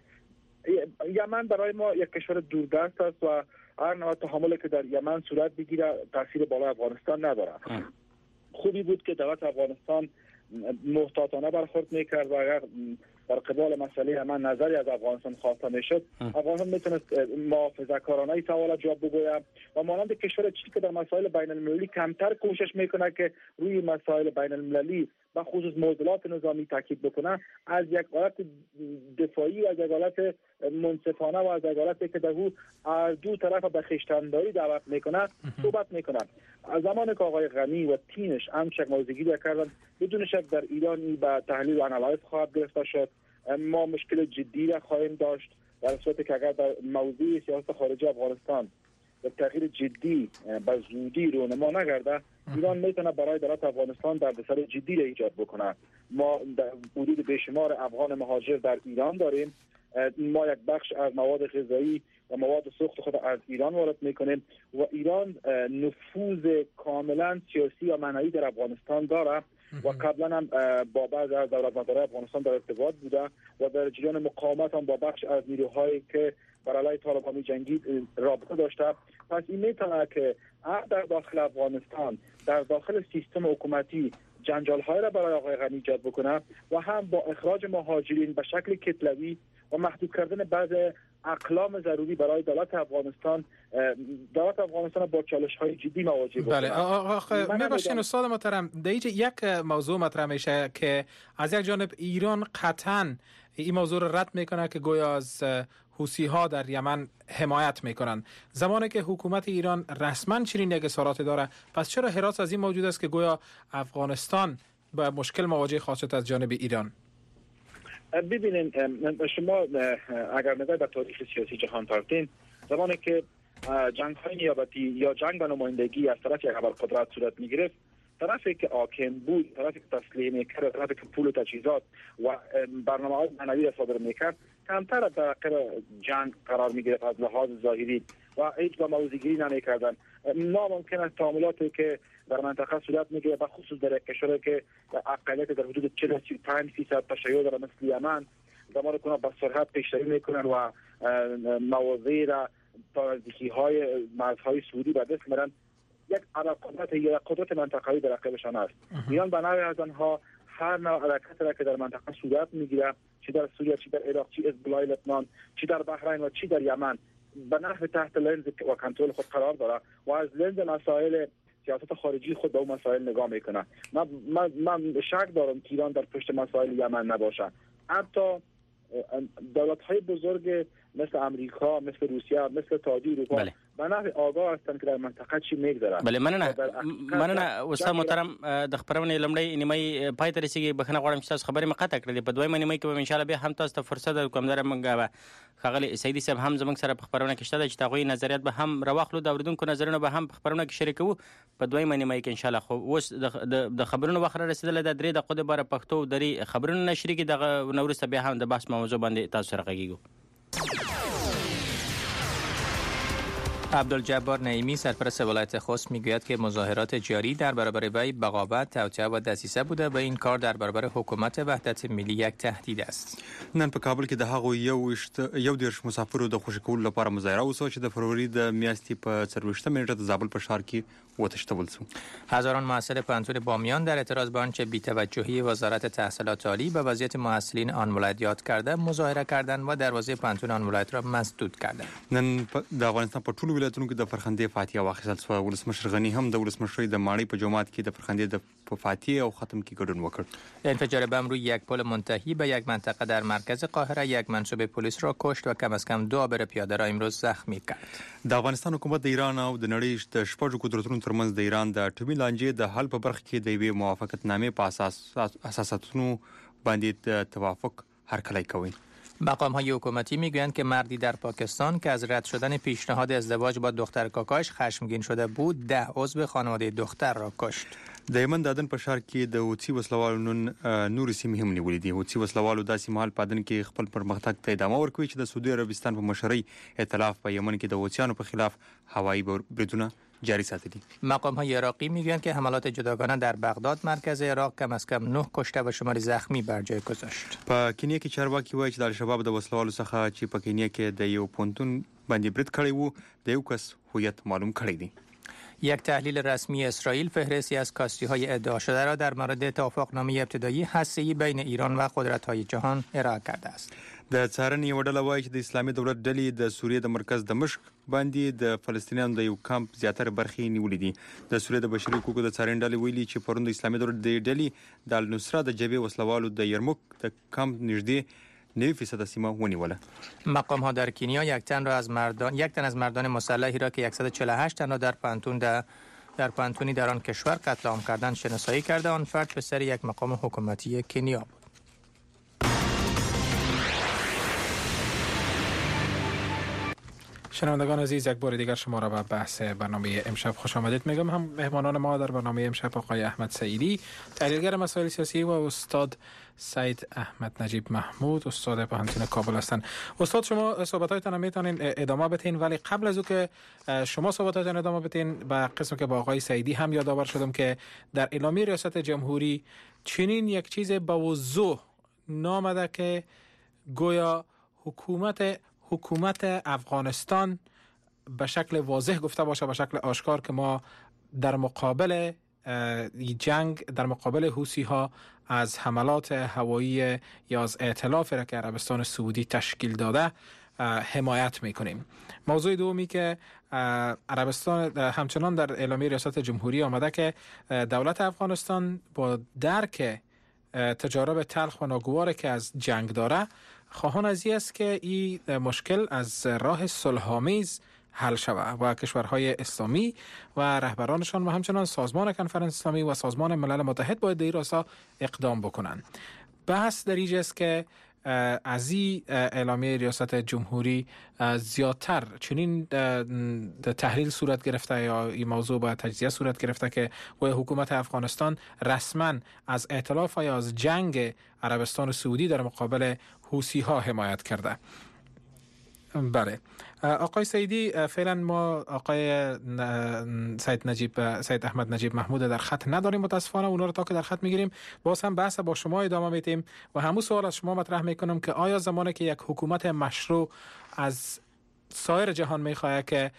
یمن برای ما یک کشور دوردست است و هر نوع تحملی که در یمن صورت بگیره تاثیر بالای افغانستان ندارد. خوبی بود که دولت افغانستان محتاطانه برخورد میکرد و اگر در قبال مسئله یمن نظری از افغانستان خواسته میشد افغانستان میتونست محافظه‌کارانه سوالات جواب بگوید و مانند کشور چین که در مسائل بین المللی کمتر کوشش میکنه که روی مسائل بین المللی به خصوص معضلات نظامی تاکید بکنه، از یک حالت دفاعی و از یک حالت منصفانه و از یک حالتی که در او از دو طرف به خویشتنداری دعوت میکنه صحبت میکنه. از زمان که آقای غنی و تیمش همچنین موضع‌گیری کردن بدون شک در ایرانی به تحلیل و آنالیز خواهد گرفته شد. ما مشکل جدی را خواهیم داشت در صورتی که اگر در موضوع سیاست خارجی افغانستان به تغییر جدی به زودی رونما نگرده ایران میتونه برای دولت افغانستان دردسر جدی را ایجاد بکنه. ما حدود بیشمار افغان مهاجر در ایران داریم. ما یک بخش از مواد غذایی و مواد سوخت خود از ایران وارد میکنیم و ایران نفوذ کاملا سیاسی و معنوی در افغانستان داره و قبلا هم با بعضی از دولتمدارای افغانستان در ارتباط بوده و در جریان مقاومت هم با بخش از نیروهایی که بر علیه طالبان جنگید رابطه داشته. پس این میتونه که در داخل افغانستان در داخل سیستم حکومتی جنجال های را برای آقای غنی ایجاد بکنه و هم با اخراج مهاجرین به شکل کتلوی و محدود کردن بعض اقلام ضروری برای دولت افغانستان دولت افغانستان با چالش های جدی مواجه بود.
بله آخه میباشین استاد محترم دیگه یک موضوع مطرح میشه که از یک جانب ایران قطعاً این موضوع رو رد میکنه که گویا از حوثی ها در یمن حمایت میکنن، زمانی که حکومت ایران رسما چنین یک اظهارات داره. پس چرا حراس از این موجود است که گویا افغانستان با مشکل مواجه خواهد از جانب ایران؟
ببینید شما اگر نگاه به تاریخ سیاسی جهان کردین، زمانی که جنگ های نیابتی یا جنگ به نمایندگی از طرف یک ابرقدرت صورت میگرفت، طرفی که حاکم بود، طرفی که تسلیم میکرد، طرفی که پول و تجهیزات و برنامه‌های معنوی را صادر میکرد کمتر در عقب جنگ قرار میگرفت از لحاظ ظاهری و هیچ با موضع‌گیری نمیکردن. ناممکن است تعاملاتی که در منطقه صورت میگیره به خصوص در کشوری که اقلیت در حدود چهل تا سی و پنج درصد تشیع داره مثل یمن، زمانی که با سرعت پیشروی میکنن و مواضع را تا نزدیکی‌های مرزهای سعودی به دست میارن، یک قدرت یا قدرت منطقه‌ای در عقبشان است. ایران به نوعی از آنها هر نوع حرکت را که در منطقه صورت میگیره چی در سوریه، چی در عراق، چی حزب لبنان، چی در بحرین و چی در یمن به نحو تحت لنز و کنترل خود قرار داره و از لنز مسائل سیاست خارجی خود به اون مسائل نگاه میکنه. من من من شک دارم که ایران در پشت مسائل یمن نباشه. حتی دولت‌های بزرگ مثل امریکا، مثل روسیه، مثل اتحادیه اروپا
بله.
به نحو آگاه هستند که در منطقه چی میگذره.
بله مننه مننه استاد محترم د خبرونه لمړی نیمه پای ته رسیدي. بخنه غواړم چې تاسو خبرې مقطع کړې په دویمه نیمه کې به ان شاء الله به هم تاسو ته فرصت درکوم. در منګه خغلی سیدی صاحب هم زمنګ سره په خبرونه کې شته چې تاسو نظریات به هم راوخلو د اوریدونکو نظرونه به هم په خبرونه کې شریکو په دویمه نیمه کې ان شاء الله. خو اوس د خبرونه وخت رسیدل د درې دقیقې لپاره پښتو درې خبرونه نشري کې د نورسته به هم د بحث موضوع باندې تاسو سره غږیږو.
عبدالجبار نعیمی سرپرست ولایت خوست میگوید که مظاهرات جاری در برابر وی بغاوت، توطئه و دسیسه بوده و این کار در برابر حکومت وحدت ملی یک تهدید است.
نن په کابل کې د هغو یو یو دیرش مسافرو د خوشی کولو لپاره مظاهره وسو چې د فروری د میاشتې په څلوېښتمه نیټه د زابل په ښار کې وتښتول شو.
هزاران محصل پوهنتون بامیان در اعتراض به آنچه بی‌توجهی وزارت تحصیلات عالی به وضعیت محصلین آن ولایت یاد کرده مظاهره کردند و دروازه پوهنتون آن ولایت را مسدود کردند.
نن د افغانستان په ټولو ولایتونو کې د فرخندې فاتحه واخیستل شوه. ولسمشر غنی هم د ولسمشرۍ د ماڼۍ په جومات کې د فرخندې د فاتحه او ختم کې ګډون وکړ.
انفجار بم روی یک پل منتهی به یک منطقه در مرکز قاهره یک منصوب پلیس را کشت و کم از کم دو عابر پیاده را امروز زخمی کرد.
د افغانستان حکومت د ایران او د نړۍ د شپږو قدرتونو ترمنځ د ایران د اټومي لانجې د حل په برخه کې د یوې موافقتنامې په اساس اساساتونو باندې توافق هرکلی کوي.
مقام‌های حکومتی میگویند که مردی در پاکستان که از رد شدن پیشنهاد ازدواج با دختر کاکاش خشمگین شده بود ده عضو خانواده دختر را کشت.
د یمن د ادن په ښار کې د حوثي وسلوالو نن نور سیمې هم نیولې دي. حوثي وسلوالو داسې مهال په ادن کې خپل پرمختګ ته ادامه ورکوي چې د سعودي عربستان په مشرۍ ائتلاف په یمن کې د حوثیانو په خلاف هوایي بریدونه جاری ساتلی.
مقام‌های عراقی میگویند که حملات جداگانه در بغداد مرکز عراق کم از کم نه کشته و شمار زخمی بر جای گذاشت.
په کینیا کې چارواکي وایي چې د الشباب د وسلوالو څخه چې په کینیا کې د یو پونتون باندې برید کړی وو د یو کس هویت معلوم کړی دی.
یک تحلیل رسمی اسرائیل فهرستی از کاستی‌های ادعا شده را در مورد توافقنامه ابتدایی هسته‌ای بین ایران و قدرت‌های جهان ارائه کرده است.
د څارنې یو ډله وایي چې د اسلامي دولت ډلې د سوریې د مرکز دمشق باندې د فلسطینیانو د یو کمپ زیاتره برخې نیولې دي. د سوریې د بشري حقوقو د څارنې ډلې ویلي چې پرون د اسلامي دولت د ډلې د النصره د جبهې وسلوالو د یرموک د کمپ نږدې نوي فیصد سیمه ونیوله.
مقام‌ها در کینیا یک تن را از مردان یک تن از مردان مسلحی را که صد و چهل و هشت تن را در پانتون در در پانتونی در آن کشور قتل عام کردند شناسایی کرده. آن فرد پسر یک مقام حکومتی کنیا بود.
شنوندگان عزیز، یک بار دیگر شما را به بحث برنامه امشب خوش آمدید میگم. هم مهمانان ما در برنامه امشب آقای احمد سعیدی، تحلیلگر مسائل سیاسی، و استاد سید احمد نجیب محمود، استاد پوهنتون کابل هستند. استاد، شما صحبت‌هایتان میتونین ادامه بدین، ولی قبل از او که شما صحبت‌هایتان ادامه بدین به قسم که با آقای سعیدی هم یادآور شدم که در اعلامیه ریاست جمهوری چنین یک چیز به وضوح نامده که گویا حکومت حکومت افغانستان به شکل واضح گفته باشه، به شکل آشکار، که ما در مقابل جنگ، در مقابل حوثی ها از حملات هوایی یا از ائتلاف را که عربستان سعودی تشکیل داده حمایت میکنیم. موضوع دومی که عربستان همچنان در اعلامیه ریاست جمهوری آمده که دولت افغانستان با درک تجارب تلخ و ناگواری که از جنگ داره خواهان از این است که این مشکل از راه صلح‌آمیز حل شود و کشورهای اسلامی و رهبرانشان و همچنان سازمان کنفرانس اسلامی و سازمان ملل متحد باید در این راستا اقدام بکنند. بحث در اینجا است که از این اعلامیه ریاست جمهوری زیادتر چنین تحلیل صورت گرفته یا این موضوع با تجزیه صورت گرفته که و حکومت افغانستان رسما از ائتلاف یا از جنگ عربستان سعودی در مقابل حوثی ها حمایت کرده. بله آقای سعیدی، فعلا ما آقای سید نجیب سید احمد نجیب محمود در خط نداریم متاسفانه. اونا رو تا که در خط میگیریم باز هم بحث با شما ادامه میدیم و همون سوال از شما مطرح میکنم که آیا زمانی که یک حکومت مشروع از سایر جهان میخواه که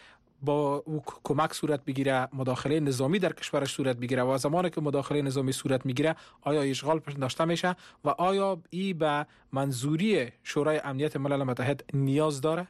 با او کمک صورت بگیره، مداخله نظامی در کشورش صورت بگیره و زمانی که مداخله نظامی صورت میگیره آیا اشغال داشته میشه و آیا ای به منظوری شورای امنیت ملل متحد نیاز داره؟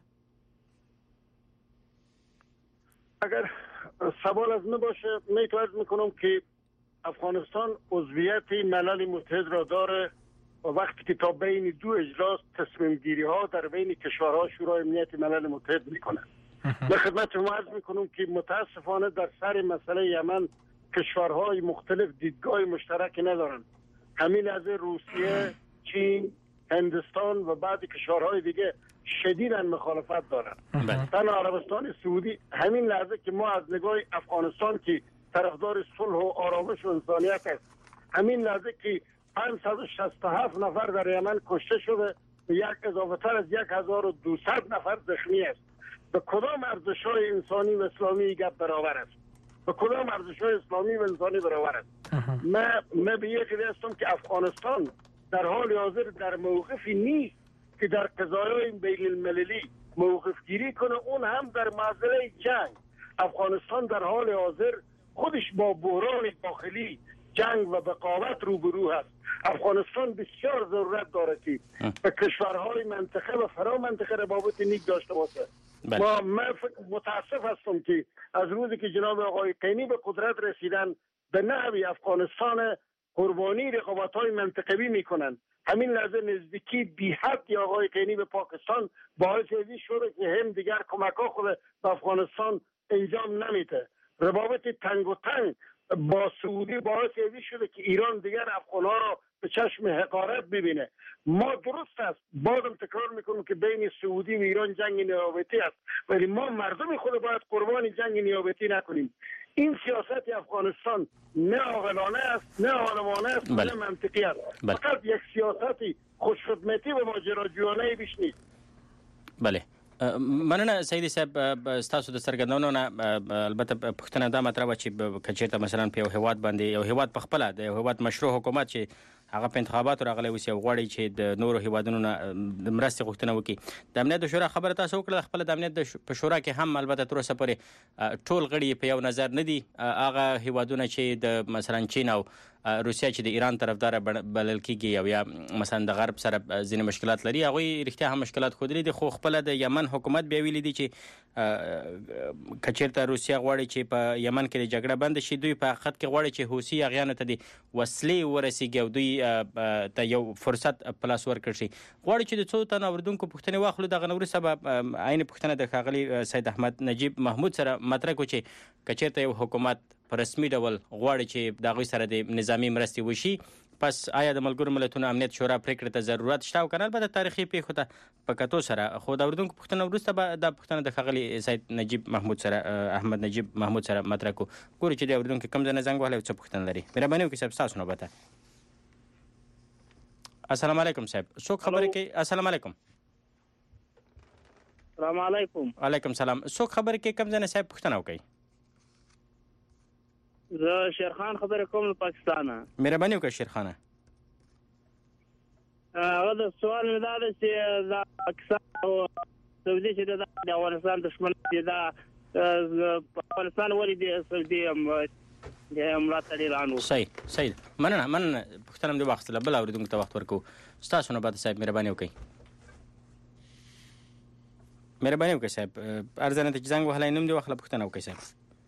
اگر سوال از من باشه میتونم میکنم که افغانستان عضویت ملل متحد را داره و وقتی که تا بین دو اجلاس تصمیم گیری ها در بین کشورها شورای امنیت ملل متحد میکنه. به خدمت شما عرض میکنم که متاسفانه در سر مسئله یمن کشورهای مختلف دیدگاه مشترک ندارند. همین از روسیه، چین، هندوستان و بعضی کشورهای دیگه شدیداً مخالفت دارند. تنها عربستان سعودی همین لحظه که ما از نگاه افغانستان که طرفدار صلح و آرامش و انسانیت است، همین لحظه که پانصد و شصت و هفت نفر در یمن کشته شده و یک اضافه تر از یک هزار و دویست نفر زخمی است. به کدام ارزش‌های انسانی و اسلامی گپ برابر است؟ به کدام ارزش‌های اسلامی و انسانی برابر است؟ من من به یک هستم که افغانستان در حال حاضر در موقفی نیست که در قضایای بین المللی موقف گیری کنه، اون هم در معضله جنگ. افغانستان در حال حاضر خودش با بحران داخلی، جنگ و بقاوت روبرو هست. افغانستان بسیار ضرورت داره که به کشورهای منطقه و فرا منطقه روابط نیک داشته باشه. ما من متاسف هستم که از روزی که جناب آقای قینی به قدرت رسیدن به نحوی افغانستان قربانی رقابت‌های منطقوی میکنن. همین لحظه نزدیکی بی حد آقای قینی به پاکستان باعث ازی شده که هم دیگر کمک‌ها خود به افغانستان انجام نمیده. روابط تنگ و تنگ با سعودی باعث ازی شده که ایران دیگر افغان‌ها را به چشم حقارت ببینه. ما درست است، بازم تکرار میکنم که بین سعودی و ایران جنگ نیابتی است، ولی ما مردم خود باید قربانی جنگ نیابتی نکنیم. این سیاست افغانستان نه عاقلانه است، نه عالمانه است، بله. نه منطقی است. بله. فقط یک سیاستی خوشخدمتی و ماجراجویانه بیش نیست.
بله. مننه سیدی صاحب، تاسو د سرګندونو نه البته پښتنه دا مطلب چې کچېرته مثلا په یو هیواد باندې یو هیواد په خپل د یو هیواد مشروع حکومت چې هغه په انتخاباتو راغلی وسی او غواړي چې د نورو هیوادونو نه د مرستې غوښتنه وکړي. د امنیت د شورا خبره تاسو وکړه، خپل د امنیت په شورا کې هم البته تر اوسه پورې ټول غړي په یو نظر نه دي. هغه هیوادونه چې د مثلا چین او روسیا چې د ایران طرفدار بلل کېږي او یا مثلا د غرب سره ځینې مشکلات لري، هغوی رښتیا هم مشکلات ښودلي دي، خو خپله د یمن حکومت بیا ویلي دي چې که چېرته روسیا غواړي چې په یمن کې د جګړه بنده شي، دوی په حقیقت کې غواړي چې حوثي اغیانو ته د وسلې ورسیږي او دوی ته یو فرصت په لاس ورکړ شي. غواړي چې د څو تنو اورېدونکو پوښتنې واخلو. دغه نه وروسته به عین پوښتنه د ښاغلي سید احمد نجیب محمود سره مطرح کړو چې که چېرته یو حکومت په رسمي ډول غواړي چې د هغوی سره د نظامي مرستې وشي، پس آیا د ملګرو ملتونو امنیت شورا پریکړې ته ضرورت شته او که نه؟ البته تاریخي پیښو ته په کتو سره. خو د اورېدونکو پوښتنه وروسته به دا پوښتنه د ښاغلي سید نجیب محمود سره احمد نجیب محمود سره مطرح کړو. ګورو چې د اورېدونکو کوم ځای نه زنګ وهلی او څه پوښتنه لري. مهرباني وکړئ صاحب، ستاسو نوبت. السلام علیکم صاحب، څوک خبرې کوي؟ السلام علیکم.
السلام علیکم.
وعلیکم سلام. څوک خبرې کوي؟ کوم ځای نه صاحب پوښتنه وکړئ.
زه شیرخان خبرې کوم له پاکستانه.
مهرباني وکړئ شیرخانه.
هغه د سوال مې دا ده چې دا پاکستان او سعودي چې د افغانستان دښمن دي، دا افغانستان ولې د سعودي د ملاتړ اعلان وکړ؟
صحیح صحیح. مننه مننه. پوښتنه مې واخیستله، بل اورېدونکو ته وخت ورکوو. ستاسو نوبت صاحب، مهرباني وکړئ. مهرباني وکړئ صاحب، ارزنه ته چې زنګ وهلی نوم دې واخله، پوښتنه وکړئ صاحب.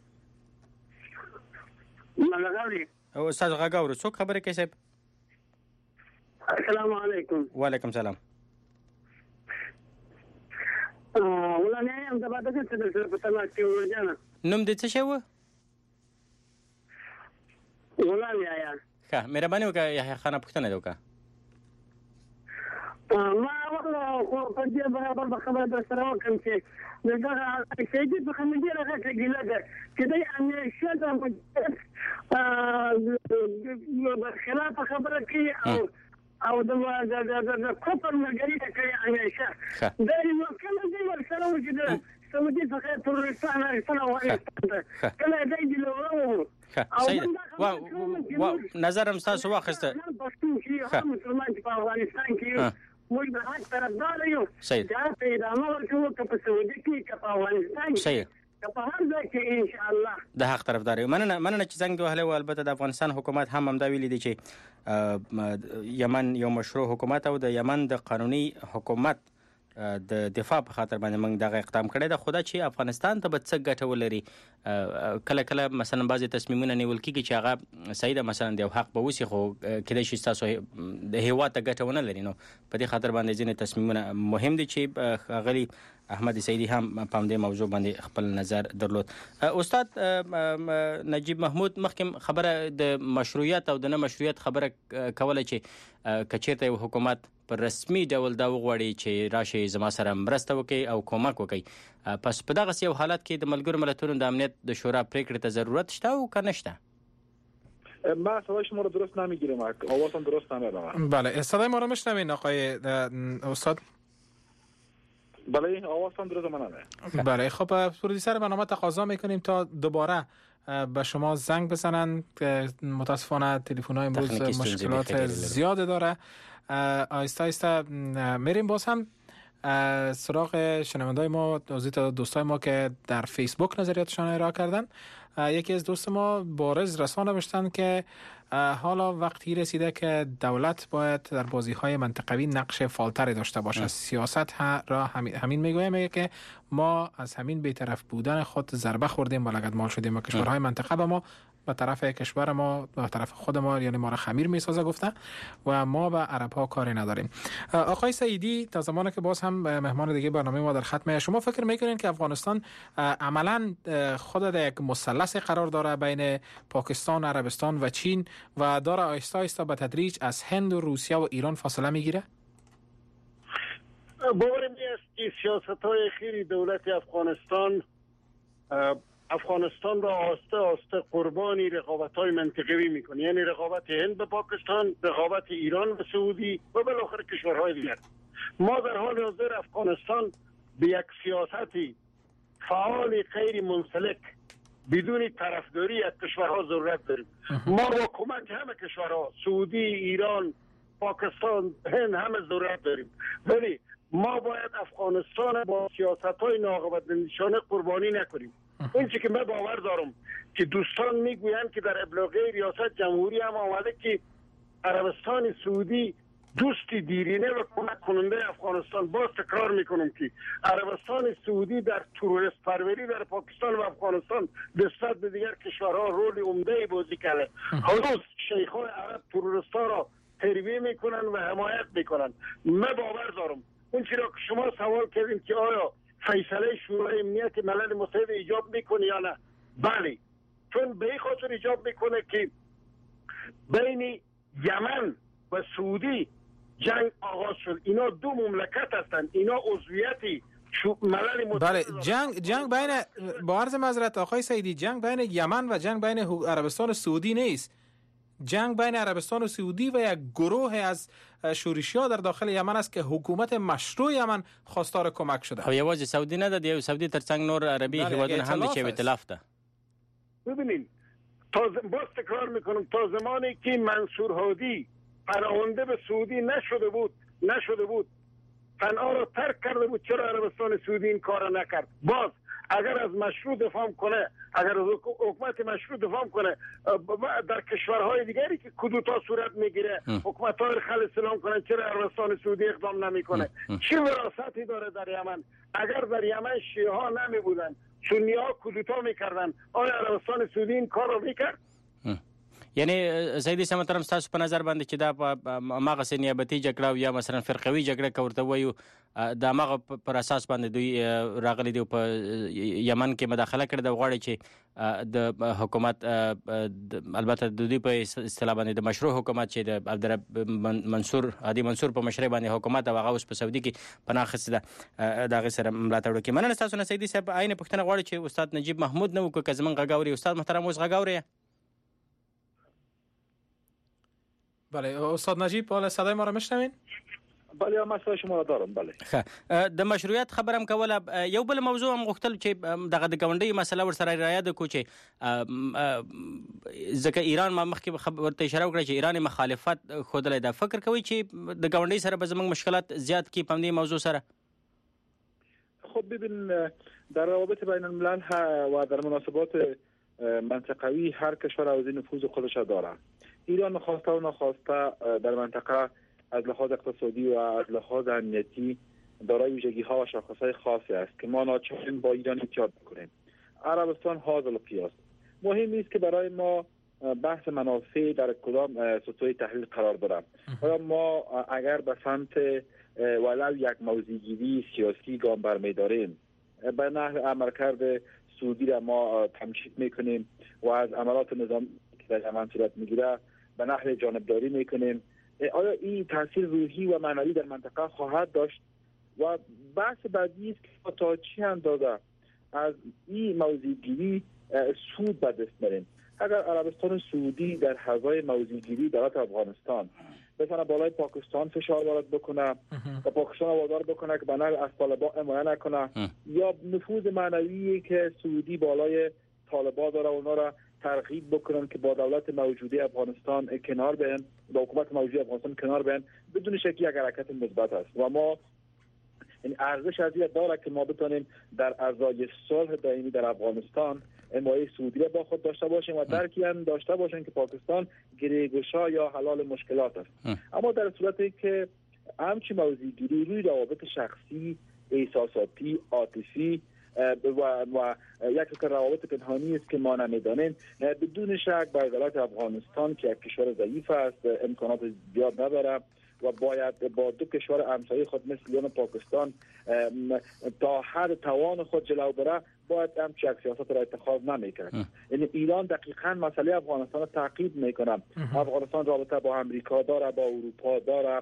او استاد غږ اورو. څوک خبرې کوي صاحب؟
السلام علیکم.
وعلیکم سلام.
ولانه یم د باندې څه د په تمه کې ورجنه.
نوم دې څه شی و؟
ولانه یا.
ښه، مهرباني وکړه یحیی خانه، پوښتنه دې وکړه.
ما وکړه خو په دې برابر به خبره در سره وکړم چې دغه سیدي په کوم ډیر هغه کې ګیله ده چې د همیشه د خلاف خبره کوي او او د د کوپر مګری ته کوي همیشه. دا یو کله دې ورسره وکړه سعودي فقط ترورستان افغانستان کله دې دی له
سید وا نظرم تاسو واخسته.
ښه، مسلمان په افغانستان کې موږ به حق طرفدار یو.
صحیح.
دا په ادامه ورکوو که په سعودي کې که په افغانستان کې.
صحیح
په هر ځای کې ان شاء الله
د حق طرفدار یو. مننه مننه چې څنګه وهله او البته د افغانستان حکومت هم همدا ویلي دي چې یمن یو مشروع حکومت او د یمن د قانوني حکومت د دفاع په خاطر باندې موږ دغه اقدام کړی د خدا چې افغانستان ته به څه ګټه ولري. کله کله مثلا بعضی تصمیمونه نیول کیږي چې هغه صحیح ده، مثلا د حق به وسی خو کله شي تاسو د هیواد ته ګټه ونه لري، نو په دې خاطر باندې ځینې تصمیمونه مهم دي چې غلی احمد سیدی هم په دې موضوع باندې خپل نظر درلود. استاد نجیب محمود مخکې خبره د مشروعیت او د نه مشروعیت خبره کوله چې کچېرته یو حکومت پر رسمي ډول دا وغواړي چې راشي زما سره مرسته وکړي او کومک وکړي، پس په دغه یو حالت کې د ملګرو ملتونو د امنیت د شورا پریکړې ته ضرورت شته او که نشته؟
ما صدای شما رو درست نمیگیرم، آوازم درست نمیاد.
بله صدای ما رو میشنوین آقای استاد؟
بله آوازم درست منه.
بله خب پرودیسر برنامه تقاضا میکنیم تا دوباره به شما زنگ بزنن که متاسفانه تلفن های امروز مشکلات زیاده داره. آیسته آیسته میریم باز هم سراغ شنوندای ما، دوستای ما که در فیسبوک نظریاتشان ارائه کردن. یکی از دوست ما بارز رسانه نوشتن که حالا وقتی رسیده که دولت باید در بازی‌های منطقوی نقش فعالتری داشته باشه. سیاست را همین میگویم، میگه که ما از همین بی‌طرف بودن خود ضربه خوردیم و لگدمال شدیم و کشورهای منطقه به ما به طرف کشور ما به طرف خود ما یعنی ما را خمیر میسازه گفته و ما به عرب ها کاری نداریم. آقای سعیدی تا زمانی که باز هم مهمان دیگه برنامه ما در خط، شما فکر میکنین که افغانستان عملا خود در یک مثلث قرار داره بین پاکستان، عربستان و چین و داره آهسته آهسته به تدریج از هند و روسیه و ایران فاصله میگیره؟
باورم است که سیاست‌های اخیر دولت افغانستان افغانستان را آسته آسته قربانی رقابت‌های منطقوی میکنه، یعنی رقابت هند به پاکستان، رقابت ایران به سعودی و بالاخره کشورهای دیگر. ما در حال حاضر افغانستان به یک سیاستی فعال غیر منسلک بدون طرفداری از کشورها ضرورت داریم. ما با کمک همه کشورها سعودی، ایران، پاکستان، هند همه ضرورت داریم، ولی ما باید افغانستان با سیاست‌های ناقابل نشانه قربانی نکنیم. این چی که من باور دارم که دوستان میگویند که در ابلاغیه ریاست جمهوری هم آمده که عربستان سعودی دوستی دیرینه و کمک کننده افغانستان. باز تکرار میکنم که عربستان سعودی در تروریست پروری در پاکستان و افغانستان نسبت به دیگر کشورها رول عمده بازی کرده. هنوز شیخ‌های عرب تروریست‌ها را ترویج میکنن و حمایت میکنن. من باور دارم اون چیزی که شما سوال کردین که آیا فیصله شورای امنیت ملل متحد ایجاب میکنه یا نه، بله، چون به این خاطر ایجاب میکنه که بین یمن و سعودی جنگ آغاز شد. اینا دو مملکت هستند، اینا عضویتی ملل متحد.
بله جنگ جنگ بین با عرض معذرت آقای سعیدی، جنگ بین یمن و جنگ بین عربستان و سعودی نیست. جنگ بین عربستان و سعودی و یک گروه از شورشی‌ها در داخل یمن است که حکومت مشروع یمن خواستار کمک شده.
او یوازې سعودی نه ده، یو سعودی ترڅنګ نور عربي هیوادونه هم دي چې ائتلاف ده.
ببینید تا باز تکرار میکنم تا زمانی که منصور هادی پناهنده به سعودی نشده بود نشده بود صنعا را ترک کرده بود، چرا عربستان سعودی این کار نکرد؟ باز اگر از مشروع دفاع کنه، اگر از حکومت مشروع دفاع کنه در کشورهای دیگری که کودتا صورت میگیره حکومت‌ها را خل سلام کنه، چرا عربستان سعودی اقدام نمیکنه؟ چه وراثتی داره در یمن؟ اگر در یمن شیعه ها نمی بودن، سنی ها کودتا میکردن، آیا عربستان سعودی این کار رو میکرد؟
یعنی سیدی سمترم تاسو په نظر باندې چې دا ماغه سنیابتي جګړه او یا مثلا فرقوي جګړه کورته وایو دا ماغه پر اساس باندې دوی راغلي دی په یمن کې مداخله کړې د غواړي چې د حکومت البته د دوی په اصطلاح باندې د مشروع حکومت چې د عبدالرب منصور هادي منصور په مشرۍ باندې حکومت او هغه اوس په سعودي کې پناه اخیستې ده، دغه سره ملاتړ وکړي. مننه تاسو نه سیدي صاحب. عین پوښتنه غواړي چې استاد نجیب محمود نه وکړي که زمونږ غږ اوري. استاد محترم اوس غږ اوري؟
بله استاد نجیب، حالا صدای ما رو میشنوین؟
بله ما صدای شما رو دارم. بله
د مشروعیت خبرم کوله. یو بل موضوع هم غوښتل چې دغه د ګاونډي مسله ورسره رایاده کو چې ځکه ایران ما مخکې ورته اشاره وکړه چې ایران مخالفت ښودلی ده. فکر کوي چې د ګاونډي سره به زموږ مشکلات زیات کړي په دې موضوع سره؟
خب ببین در روابط بین الملل و در مناسبات منطقوی هر کشور اوزی نفوذ خودش داره. ایران خواسته و نخواسته در منطقه از لحاظ اقتصادی و از لحاظ امنیتی دارای ویژگی‌ها و شاخص‌های خاصی است که ما ناچاریم با ایران احتیاط بکنیم. عربستان حاضر القیاس. مهم نیست که برای ما بحث منافع در کدام سطوح تحلیل قرار دارد. حالا ما اگر به سمت ولو یک موضع‌گیری سیاسی گام برمی‌داریم، به نحو عملکرد سعودی را ما تمجید میکنیم و از عملات نظامی که در یمن صورت میگیره به نحو جانبداری میکنیم، آیا این تاثیر روحی و معنوی در منطقه خواهد داشت؟ و بحث بعدی است که تا چه اندازه از این موضع‌گیری سود به دست بریم. اگر عربستان سعودی در حوزه موضع‌گیری دولت افغانستان بتونه بالای پاکستان فشار وارد بکنه و پاکستان وادار بکنه که به نحو از طالبان حمایت نکنه، یا نفوذ معنوی که سعودی بالای طالبان داره اونا را ترغیب بکنن که با دولت موجوده افغانستان کنار بیان، با حکومت موجوده افغانستان کنار بیان، بدون شک یک حرکت مثبت است و ما این ارزش از این داره که ما بتونیم در ازای صلح دائمی در افغانستان حمایت سعودی را با خود داشته باشیم و درکی هم داشته باشیم که پاکستان گریگوشا یا حلال مشکلات است. اما در صورتی که همچی موضوع‌گیری روی روابط شخصی، احساساتی، عاطفی و, و یک سری روابط پنهانی است که ما نمیدانیم، بدون شک بر دولت افغانستان که یک کشور ضعیف است، امکانات زیاد نداره و باید با دو کشور همسایه خود مثل ایران و پاکستان تا حد توان خود جلو بره، باید همچین سیاست را اتخاذ نمیکرد. یعنی ایران دقیقاً مسئله افغانستان را تعقیب میکنه. افغانستان رابطه با امریکا داره، با اروپا داره،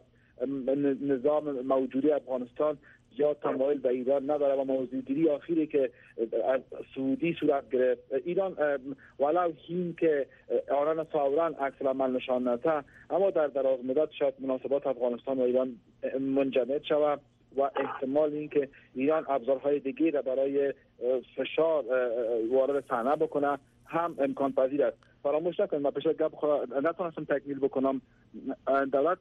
نظام موجودی افغانستان یا تمایل به ایران نداره و موضوع‌گیری آخری که از سعودی صورت گرفت، ایران ولو هین که آنان فوراً عکس العمل نشان نده، اما در دراز مدت شاید مناسبات افغانستان و ایران منجمد شود و احتمال این که ایران ابزارهای دیگه را برای فشار وارد صحنه بکنه هم امکان پذیر است. فراموش نکنید، من پیش گپ نتونستم تکمیل بکنم، دولت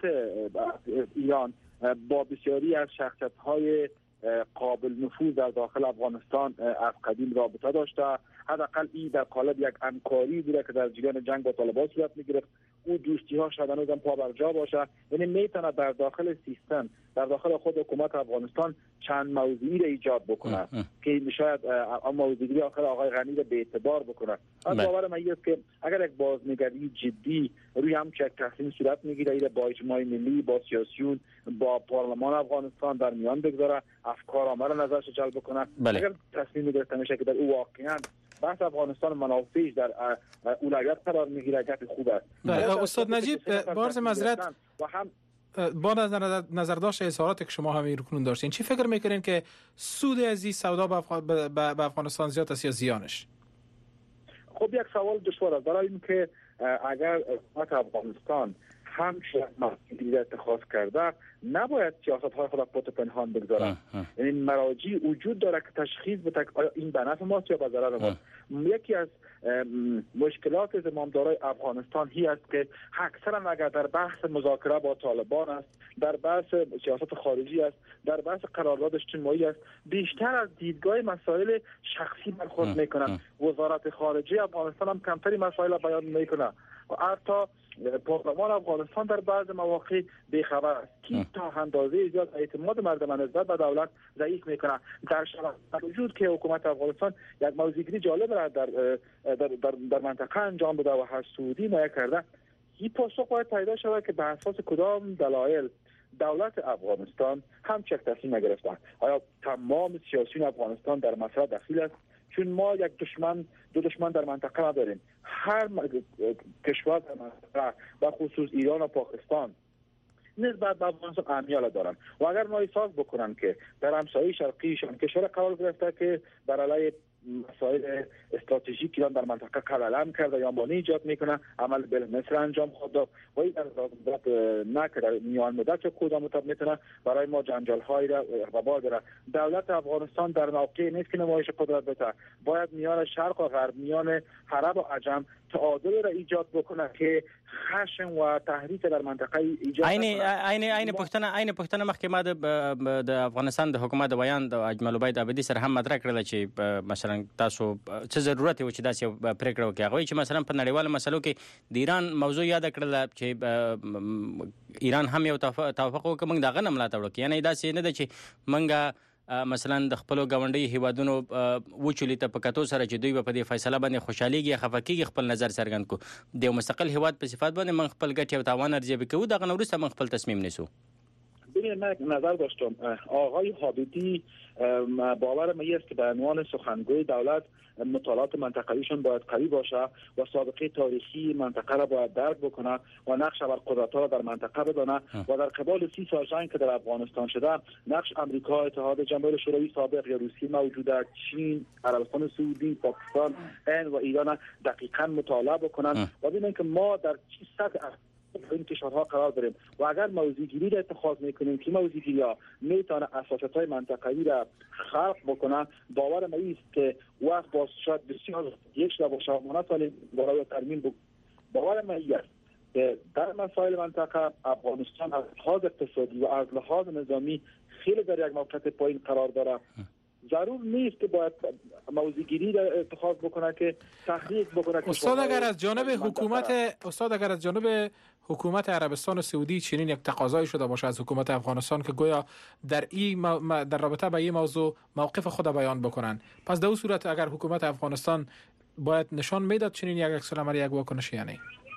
ایران با بسیاری از شخصیت‌های قابل نفوذ در داخل افغانستان از قدیم رابطه داشته. حداقل این در قالب یک همکاری بوده که در جریان جنگ با طالبان صورت می‌گرفت. او دوستی ها شاید هنوز هم پا بر جا باشه، یعنی میتونه در داخل سیستم، در داخل خود حکومت افغانستان چند موضوعی را ایجاد بکنه که شاید موضوعی آخر آقای غنی را به اعتبار بکنه. از باور من است که اگر یک بازنگری جدی روی همچین یک تصمیم صورت میگیره، ایره با اجماع ملی، با سیاسیون، با پارلمان افغانستان در میان بگذاره، افکار آمه را نظرش جلب کنه،
بله.
اگر تصمیم گرفته میشه که در او واقعا بحث افغانستان منافعش در اولویت قرار میگیره، گپ خوب است.
استاد نجیب، بارز معذرت
و هم
با نظر نظر داشت اظهارات که شما همین رکنون داشتین، چی فکر میکنین که سود از این سودا به افغان به افغانستان زیاد است یا زیانش؟
خب یک سوال دشوار است، برای اینکه اگر حکومت افغانستان همچنین مسئولیت اتخاذ کرده، نباید سیاست‌های خود را پت پنهان بگذارد. یعنی مراجع وجود داره که تشخیص بده آیا این به نفع ماست یا به ضرر ماست. یکی از مشکلات زمامدارای افغانستان هی است که اکثرا اگر در بحث مذاکره با طالبان است، در بحث سیاست خارجی است، در بحث قرارداد اجتماعی است، بیشتر از دیدگاه مسائل شخصی برخورد میکنند. وزارت خارجه افغانستان هم کمتری مسائل بیان میکنه و حتی پارلمان افغانستان در بعض مواقع بیخبر است که تا اندازه زیاد اعتماد مردم نسبت به دولت ضعیف میکنه. در شرایط وجود که حکومت افغانستان یک موضوعی جالب را در در, در, در منطقه انجام بده و هر سعودی مایه کرده، این پاسخ باید پیدا شود که به اساس کدام دلایل دولت افغانستان همچین تصمیم گرفته. آیا تمام سیاسیون افغانستان در مسئله دخیل است؟ چون ما یک دشمن دو دشمن در منطقه نداریم. هر کشور در منطقه و خصوص ایران و پاکستان نسبت به افغانستان اهمیت دارن و اگر ما احساس بکنن که در همسایه شرقیشان کشور قرار گرفته که بر علیه مسائل استراتژیک ایران در منطقه قلم کرده یا مانع ایجاد میکنه عمل به مصر انجام خواهد داد و این در مدت نکرده میان مدت کدام مدت میتونه برای ما جنجال های را رقبا داره. دولت افغانستان در موقع نیست که نمایش قدرت بده، باید میان شرق و غرب، میان عرب و عجم تعادل را ایجاد بکنه که خشم و تحریک در منطقه ایجاد
عین عین عین پښتنه عین پښتنه مخکې ما د افغانستان د حکومت د بیان د اجمل عبید عبدی سره هم مطرح کړل چې مثلا تاسو څه ضرورت و چې داسې پریکړه وکړي هغه چې مثلا په نړیوالو مسلو کې د ایران موضوع یاد کړل چې ایران هم یو توافق وکړي موږ دغه نه ملاتړ وکړو، یعنی داسې نه ده چې موږ مثلا د خپل غونډي هیوادونو وچولې ته په کتو سره چې دوی په دې فیصله باندې خوشحاليږي خفقېږي خپل نظر څرګند کو د مستقل هیواد په صفات باندې من خپل ګټي او تاوان ارزیابي کوو دغه نورسته من خپل تصمیم نیسو.
ببینید من نظر داشتم آقای حابیدی باور من است که به عنوان سخنگوی دولت مطالعات منطقه‌ایشون باید قوی باشه و سابقه تاریخی منطقه را باید درک بکنه و نقش ابرقدرت‌ها را در منطقه بدانه و در قبال سی سال جنگ که در افغانستان شده نقش آمریکا، اتحاد جماهیر شوروی سابق یا روسیه موجوده، چین، عربستان سعودی، پاکستان، هند و ایران دقیقاً مطالعه بکنن و ببینن که ما در چه سطح این کشورها قرار داریم و اگر موضوع گیری را اتخاذ میکنیم که موضوع گیری ها میتونه اساسات منطقه‌ای را خلق بکنه، باور من است که وقت باز شاید بسیار یک شب و شبانه سال برای ترمیم بود. باور من است که در مسائل منطقه افغانستان از لحاظ اقتصادی و از لحاظ نظامی خیلی در یک موقعیت پایین قرار داره. ضرور نیست که باید موضوع گیری را اتخاذ بکنه که تحریک بکنه.
استاد اگر از جانب حکومت استاد اگر از جانب حکومت عربستان سعودی چنین یک تقاضایی شده باشه از حکومت افغانستان که گویا در این مو... در رابطه با این موضوع موقف خود بیان بکنن، پس در اون صورت اگر حکومت افغانستان باید نشان میداد چنین یک عکس‌العمل یک واکنش یعنی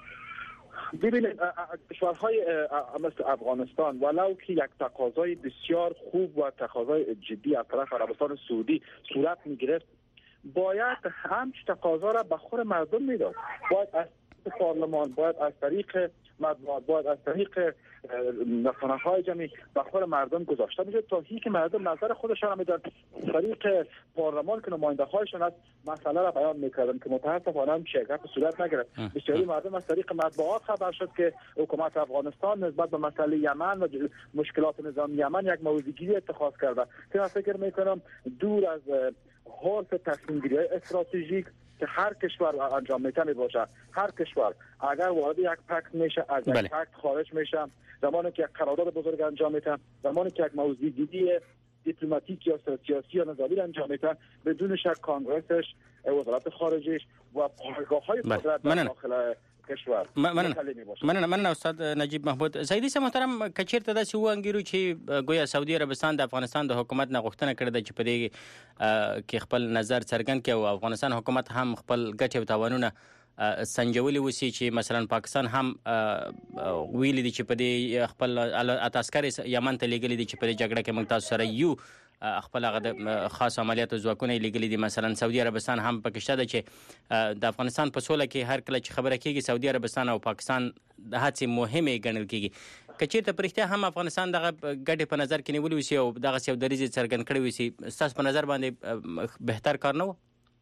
ببینید کشورهای مثل افغانستان ولو که یک تقاضای بسیار خوب و تقاضای جدی از طرف عربستان سعودی صورت میگرفت باید همچین تقاضا را به خور مردم میداد، باید از پارلمان، باید از طریق مطبوعات، باید از طریق رسانه‌های جمعی به خور مردم گذاشته میشه تا هی که مردم نظر خودشان را میدن. طریق پارلمان که نماینده هایشان از مسئله را بیان میکردن که متاسفانه هم شرکت صورت نگرفت. بسیاری مردم از طریق مطبوعات خبر شد که حکومت افغانستان نسبت به مسئله یمن و مشکلات نظام یمن یک موضوعگیری اتخاذ کرده که من فکر میکنم دور از حرف تصمیم گیری استراتژیک که هر کشور انجام میتونه باشه. هر کشور اگر وارد یک پکت میشه از یک بله. پکت خارج میشه، زمانی که یک قرارداد بزرگ انجام میتونه، زمانی که یک موضوع جدی دیپلماتیک یا سیاسی یا نظامی انجام میتونه، بدون شک کانگرسش، وزارت خارجه و پایگاه‌های قدرت داخل کشور
مننه مننه مننه استاد نجیب محمود. سیدی سه محترم کچیرته داسې وانګیرو چې گویا سعودي عربستان د افغانستان د حکومت نه غوښتنه کړې ده چې په دې کې خپل نظر څرګند کړي او افغانستان حکومت هم خپل ګټې او تاوانونه سنجولي وسی چې مثلا پاکستان هم ویلي دي چې په دې خپل اتاسکر یمن ته لګلې دي چې په دې جګړه کې موږ تاسو سره یو خپل هغه خاص عملیات ځواکونه لګلې دي. مثلا سعودي عربستان هم پکې شته چې د افغانستان په سوله کې هر کله چې خبره کیږي سعودي عربستان او پاکستان د هڅې مهمه ګڼل کیږي. کچېرته پرختیا هم افغانستان دغه ګټه په نظر کې نیولې وسی او دغه یو دریځ څرګند کړی وسی، تاسو په نظر باندې بهتر کار نه و؟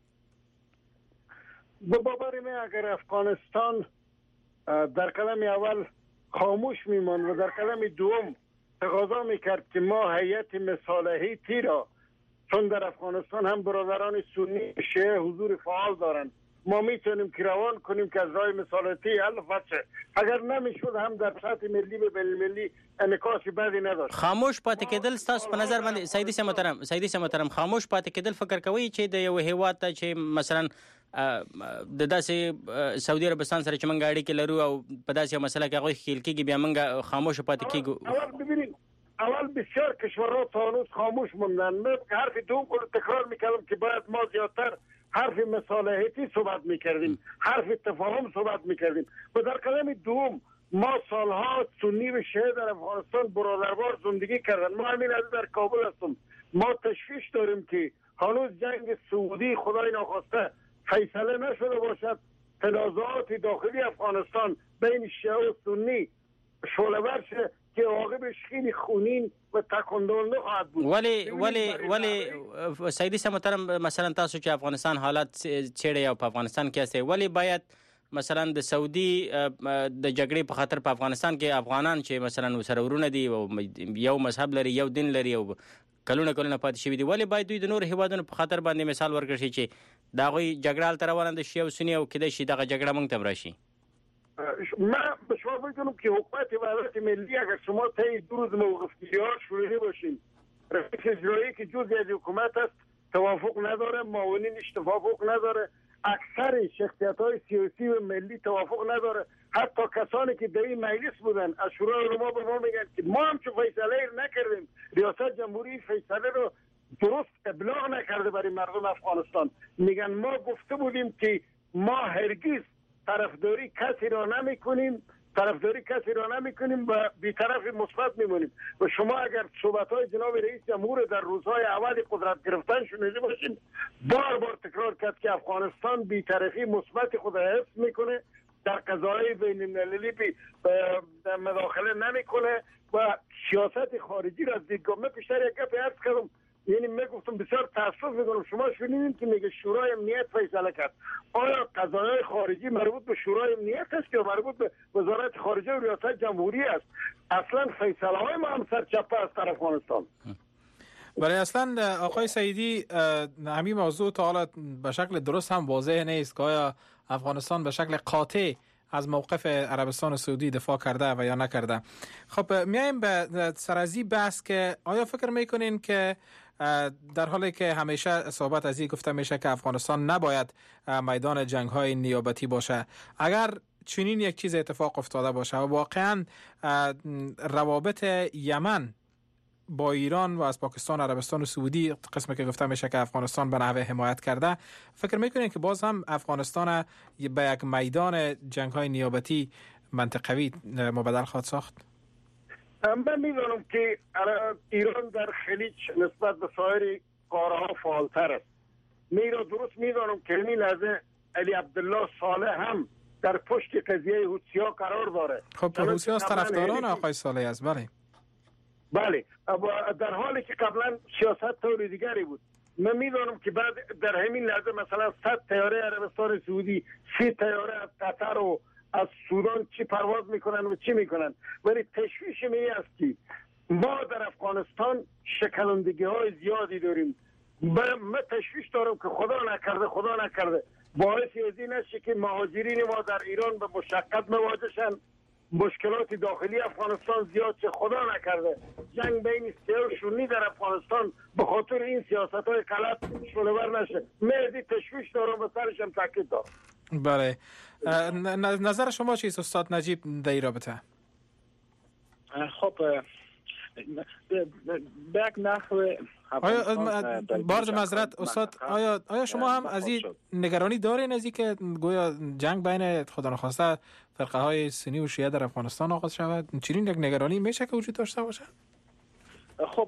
به باور من اگر افغانستان در قدم اول خاموش میماند و در قدم دوم تقاضا میکرد که ما هیئت مصالحتی را، چون در افغانستان هم برادران سنی شیعه حضور فعال دارند، ما میتونیم که روان کنیم که از راه مصالحتی حل بشه، اگر نمیشد هم در سطح ملی به بین المللی انعکاس بدی نداشت.
خاموش پاتې کېدل تاسو په نظر باندې سیدی سه محترم سیدی سه محترم خاموش پاتې کېدل فکر کوي چې د یو هیواد ته چې مثلا د داسې سعودي عربستان سره چې موږ اړیکې لرو او په داسې مسله کې هغوی ښکیل کېږي بیا موږ خاموش پاتې کېږو؟
اول ببینید اول بسیار کشورها تا هنوز خاموش موندن. من حرف دوم رو تکرار میکردم که باید ما زیادتر حرف مصالحتی صحبت میکردیم، حرف تفاهم صحبت میکردیم. و در قدم دوم ما سالها سنی و شیعه در افغانستان برادروار زندگی کردن. ما همین از در کابل هستم، ما تشویش داریم که هنوز جنگ سعودی خدای ناخواسته فیصله نشده باشد، تنازعات داخلی افغانستان بین شیعه و سنی شعله‌ور شه که عاقبش خیلی خونین و تکاندهنده خواهد بود.
ولی ولی ولی سیدی صاحب محترم، مثلا تاسو چې افغانستان حالات چیرې او په افغانستان کې هسته، ولی باید مثلا د سعودي د جګړې په خاطر په افغانستان کې افغانان چې مثلا سره ورونه دي او یو مذهب لري، یو دین لري او کلونه کلونه پاتې شوي دي، ولی باید دوی د نور هیوادونو په خاطر باندې مثال ورکړي شي چې دا غوي جګړه تر روانه شي او سنی او کده شي دغه جګړه مونږ ته راشي؟
من به شما بگم که حکومت وحدت ملی اگر شما تا دو روز موقفگیری‌ها شروعی باشین، رئیس اجرایی که جزئی از حکومت است توافق نداره، معاونینش توافق نداره، اکثر شخصیت‌های سیاسی و ملی توافق نداره، حتی کسانی که در این مجلس بودن از شورای علما به ما میگن که ما هم چه فیصله نکردیم، ریاست جمهوری فیصله رو درست ابلاغ نکرده برای مردم افغانستان. میگن ما گفته بودیم که ما هرگز طرفداری کسی را نمیکنیم، طرفداری کسی را نمیکنیم و بی‌طرف مثبت میمونیم. و شما اگر صحبت‌های جناب رئیس جمهور در روزهای اول قدرت گرفتن شنیده باشین، بار بار تکرار کرد که افغانستان بی‌طرفی مثبت خود را حفظ میکنه، در قضاهای بین المللی مداخله نمیکنه و سیاست خارجی را از دیدگاه من بیشتر یک گپ عرض کردم. یعنی من گفتم بسیار تاسف میکنم شما شنیدین که میگه شورای امنیت فیصله کرد. آیا قضایای خارجی مربوط به شورای امنیت است یا مربوط به وزارت خارجه و ریاست جمهوری است؟ اصلا فیصله های ما هم سرچپه است در افغانستان.
برای اصلا آقای سعیدی همین موضوع تا حالا به شکل درست هم واضح نیست که آیا افغانستان به شکل قاطع از موقف عربستان سعودی دفاع کرده و یا نکرده. خب میایم به سرازی بحث که آیا فکر میکنین که در حالی که همیشه صحبت از این گفته میشه که افغانستان نباید میدان جنگ های نیابتی باشه، اگر چنین یک چیز اتفاق افتاده باشه و واقعا روابط یمن با ایران و از پاکستان، عربستان و سعودی قسمی که گفته میشه که افغانستان به نحوه حمایت کرده، فکر میکنین که باز هم افغانستان به یک میدان جنگ های نیابتی منطقوی مبدل خواهد ساخت؟
من میدونم که ایران در خلیج نسبت به سایر قاره ها فعالتر است. میرا درست میدونم که همین لحظه علی عبدالله صالح هم در پشت قضیه حوثی‌ها قرار داره.
خب حوثی‌ها از طرفداران آقای صالح است. بله
بله، در حالی که قبلا سیاست طور دیگری بود. من میدونم که بعد در همین لحظه مثلا صد طیاره عربستان سعودی، سی طیاره از قطر و از سودان چی پرواز میکنن و چی میکنن، ولی تشویش می است که ما در افغانستان شکنندگی های زیادی داریم. من تشویش دارم که خدا نکرده خدا نکرده باعث از این است که مهاجرین ما در ایران به مشقت مواجه شن، مشکلات داخلی افغانستان زیاد چه خدا نکرده جنگ بین سیاه و سنی در افغانستان به خاطر این سیاست های غلط شلوور نشه. من تشویش دارم و سرشم تاکید دارم.
بله، نظر شما چیست استاد نجیب در این رابطه؟
خب به یک نحو
آیا بارز معذرت استاد، آیا آیا شما هم از این نگرانی دارین از اینکه گویا جنگ بین خدا نخواسته فرقه های سنی و شیعه در افغانستان آغاز شود؟ چنین یک نگرانی میشه که وجود داشته باشه؟
خب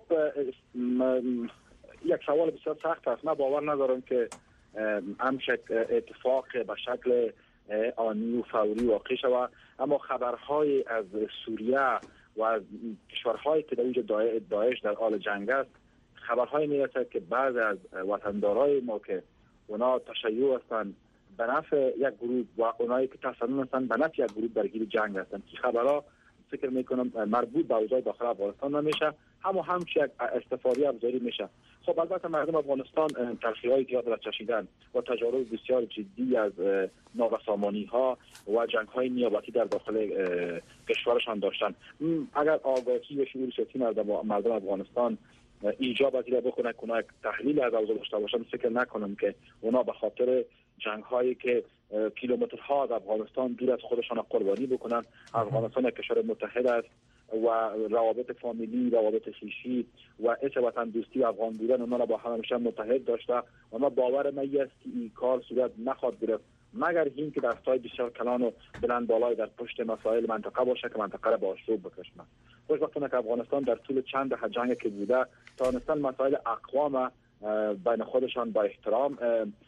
یک سوال بسیار سخت است. من باور ندارم که همچه اتفاق به شکل آنی و فوری واقع شود، اما خبرهای از سوریه و از کشورهای که در اینجا داعش در حال جنگ است، خبرهای میرسد که بعض از وطندارای ما که اونا تشیع هستند به نفع یک گروه و اونایی که تسنن هستند به نفع یک گروه درگیر جنگ هستند. که خبرها فکر میکنم مربوط به اوضاع داخل افغانستان نمیشه، اما همچه یک استفاده ابزاری میشه. خب البته مردم افغانستان تلخی‌های زیاد را چشیدن و تجارب بسیار جدی از نابسامانی‌ها و جنگ‌های نیابتی در داخل کشورشان داشتن. اگر آگاهی و شعور سیاسی مردم افغانستان ایجاب پذیر بکنه که اونا یک تحلیل از اوضاع داشته باشن، فکر نکنم که اونا به خاطر جنگ‌هایی که کیلومترها از افغانستان دور از خودشان قربانی بکنن. افغانستان یک کشور متحد است و روابط فامیلی، روابط خویشی و عشق وطن دوستی افغان بودن اونا را با هم همیشه متحد داشته و ما باور ما است که این کار صورت نخواهد گرفت مگر این که دستای بسیار کلان و بلند بالای در پشت مسائل منطقه باشه که منطقه را به آشوب بکشونه. خوشبختانه که افغانستان در طول چند دهه جنگ که بوده توانستن مسائل اقوام بین خودشان با احترام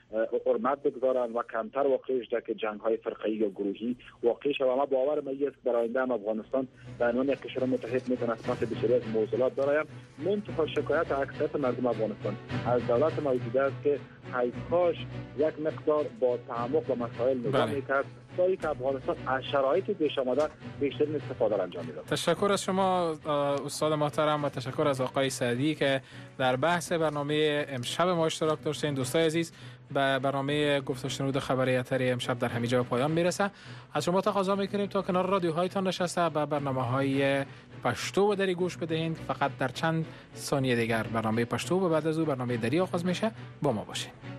حرمت بگذارن و کمتر واقع شده که جنگ های فرقه‌ای یا گروهی واقع شود. و باور من است در آینده هم افغانستان به عنوان یک کشور متحد میتونه قسمت بسیاری از موضوعات داره. منتها شکایت اکثریت مردم افغانستان از دولت موجوده است که ای کاش یک مقدار با تعمق و مسائل نگاه میکرد تا که افغانستان از شرایط پیش آمده بیشترین استفاده را انجام میداد.
تشکر از شما استاد محترم و تشکر از آقای سعدی که در بحث برنامه امشب ما اشتراک داشتین. دوستای عزیز، به برنامه گفت و شنود خبری اتری امشب در همینجا به پایان میرسه. از شما تقاضا میکنیم تا کنار رادیوهایتان نشسته به برنامه‌های پشتو و دری گوش بدهید. فقط در چند ثانیه دیگر برنامه پشتو و بعد از او برنامه دری آغاز میشه. با ما باشین.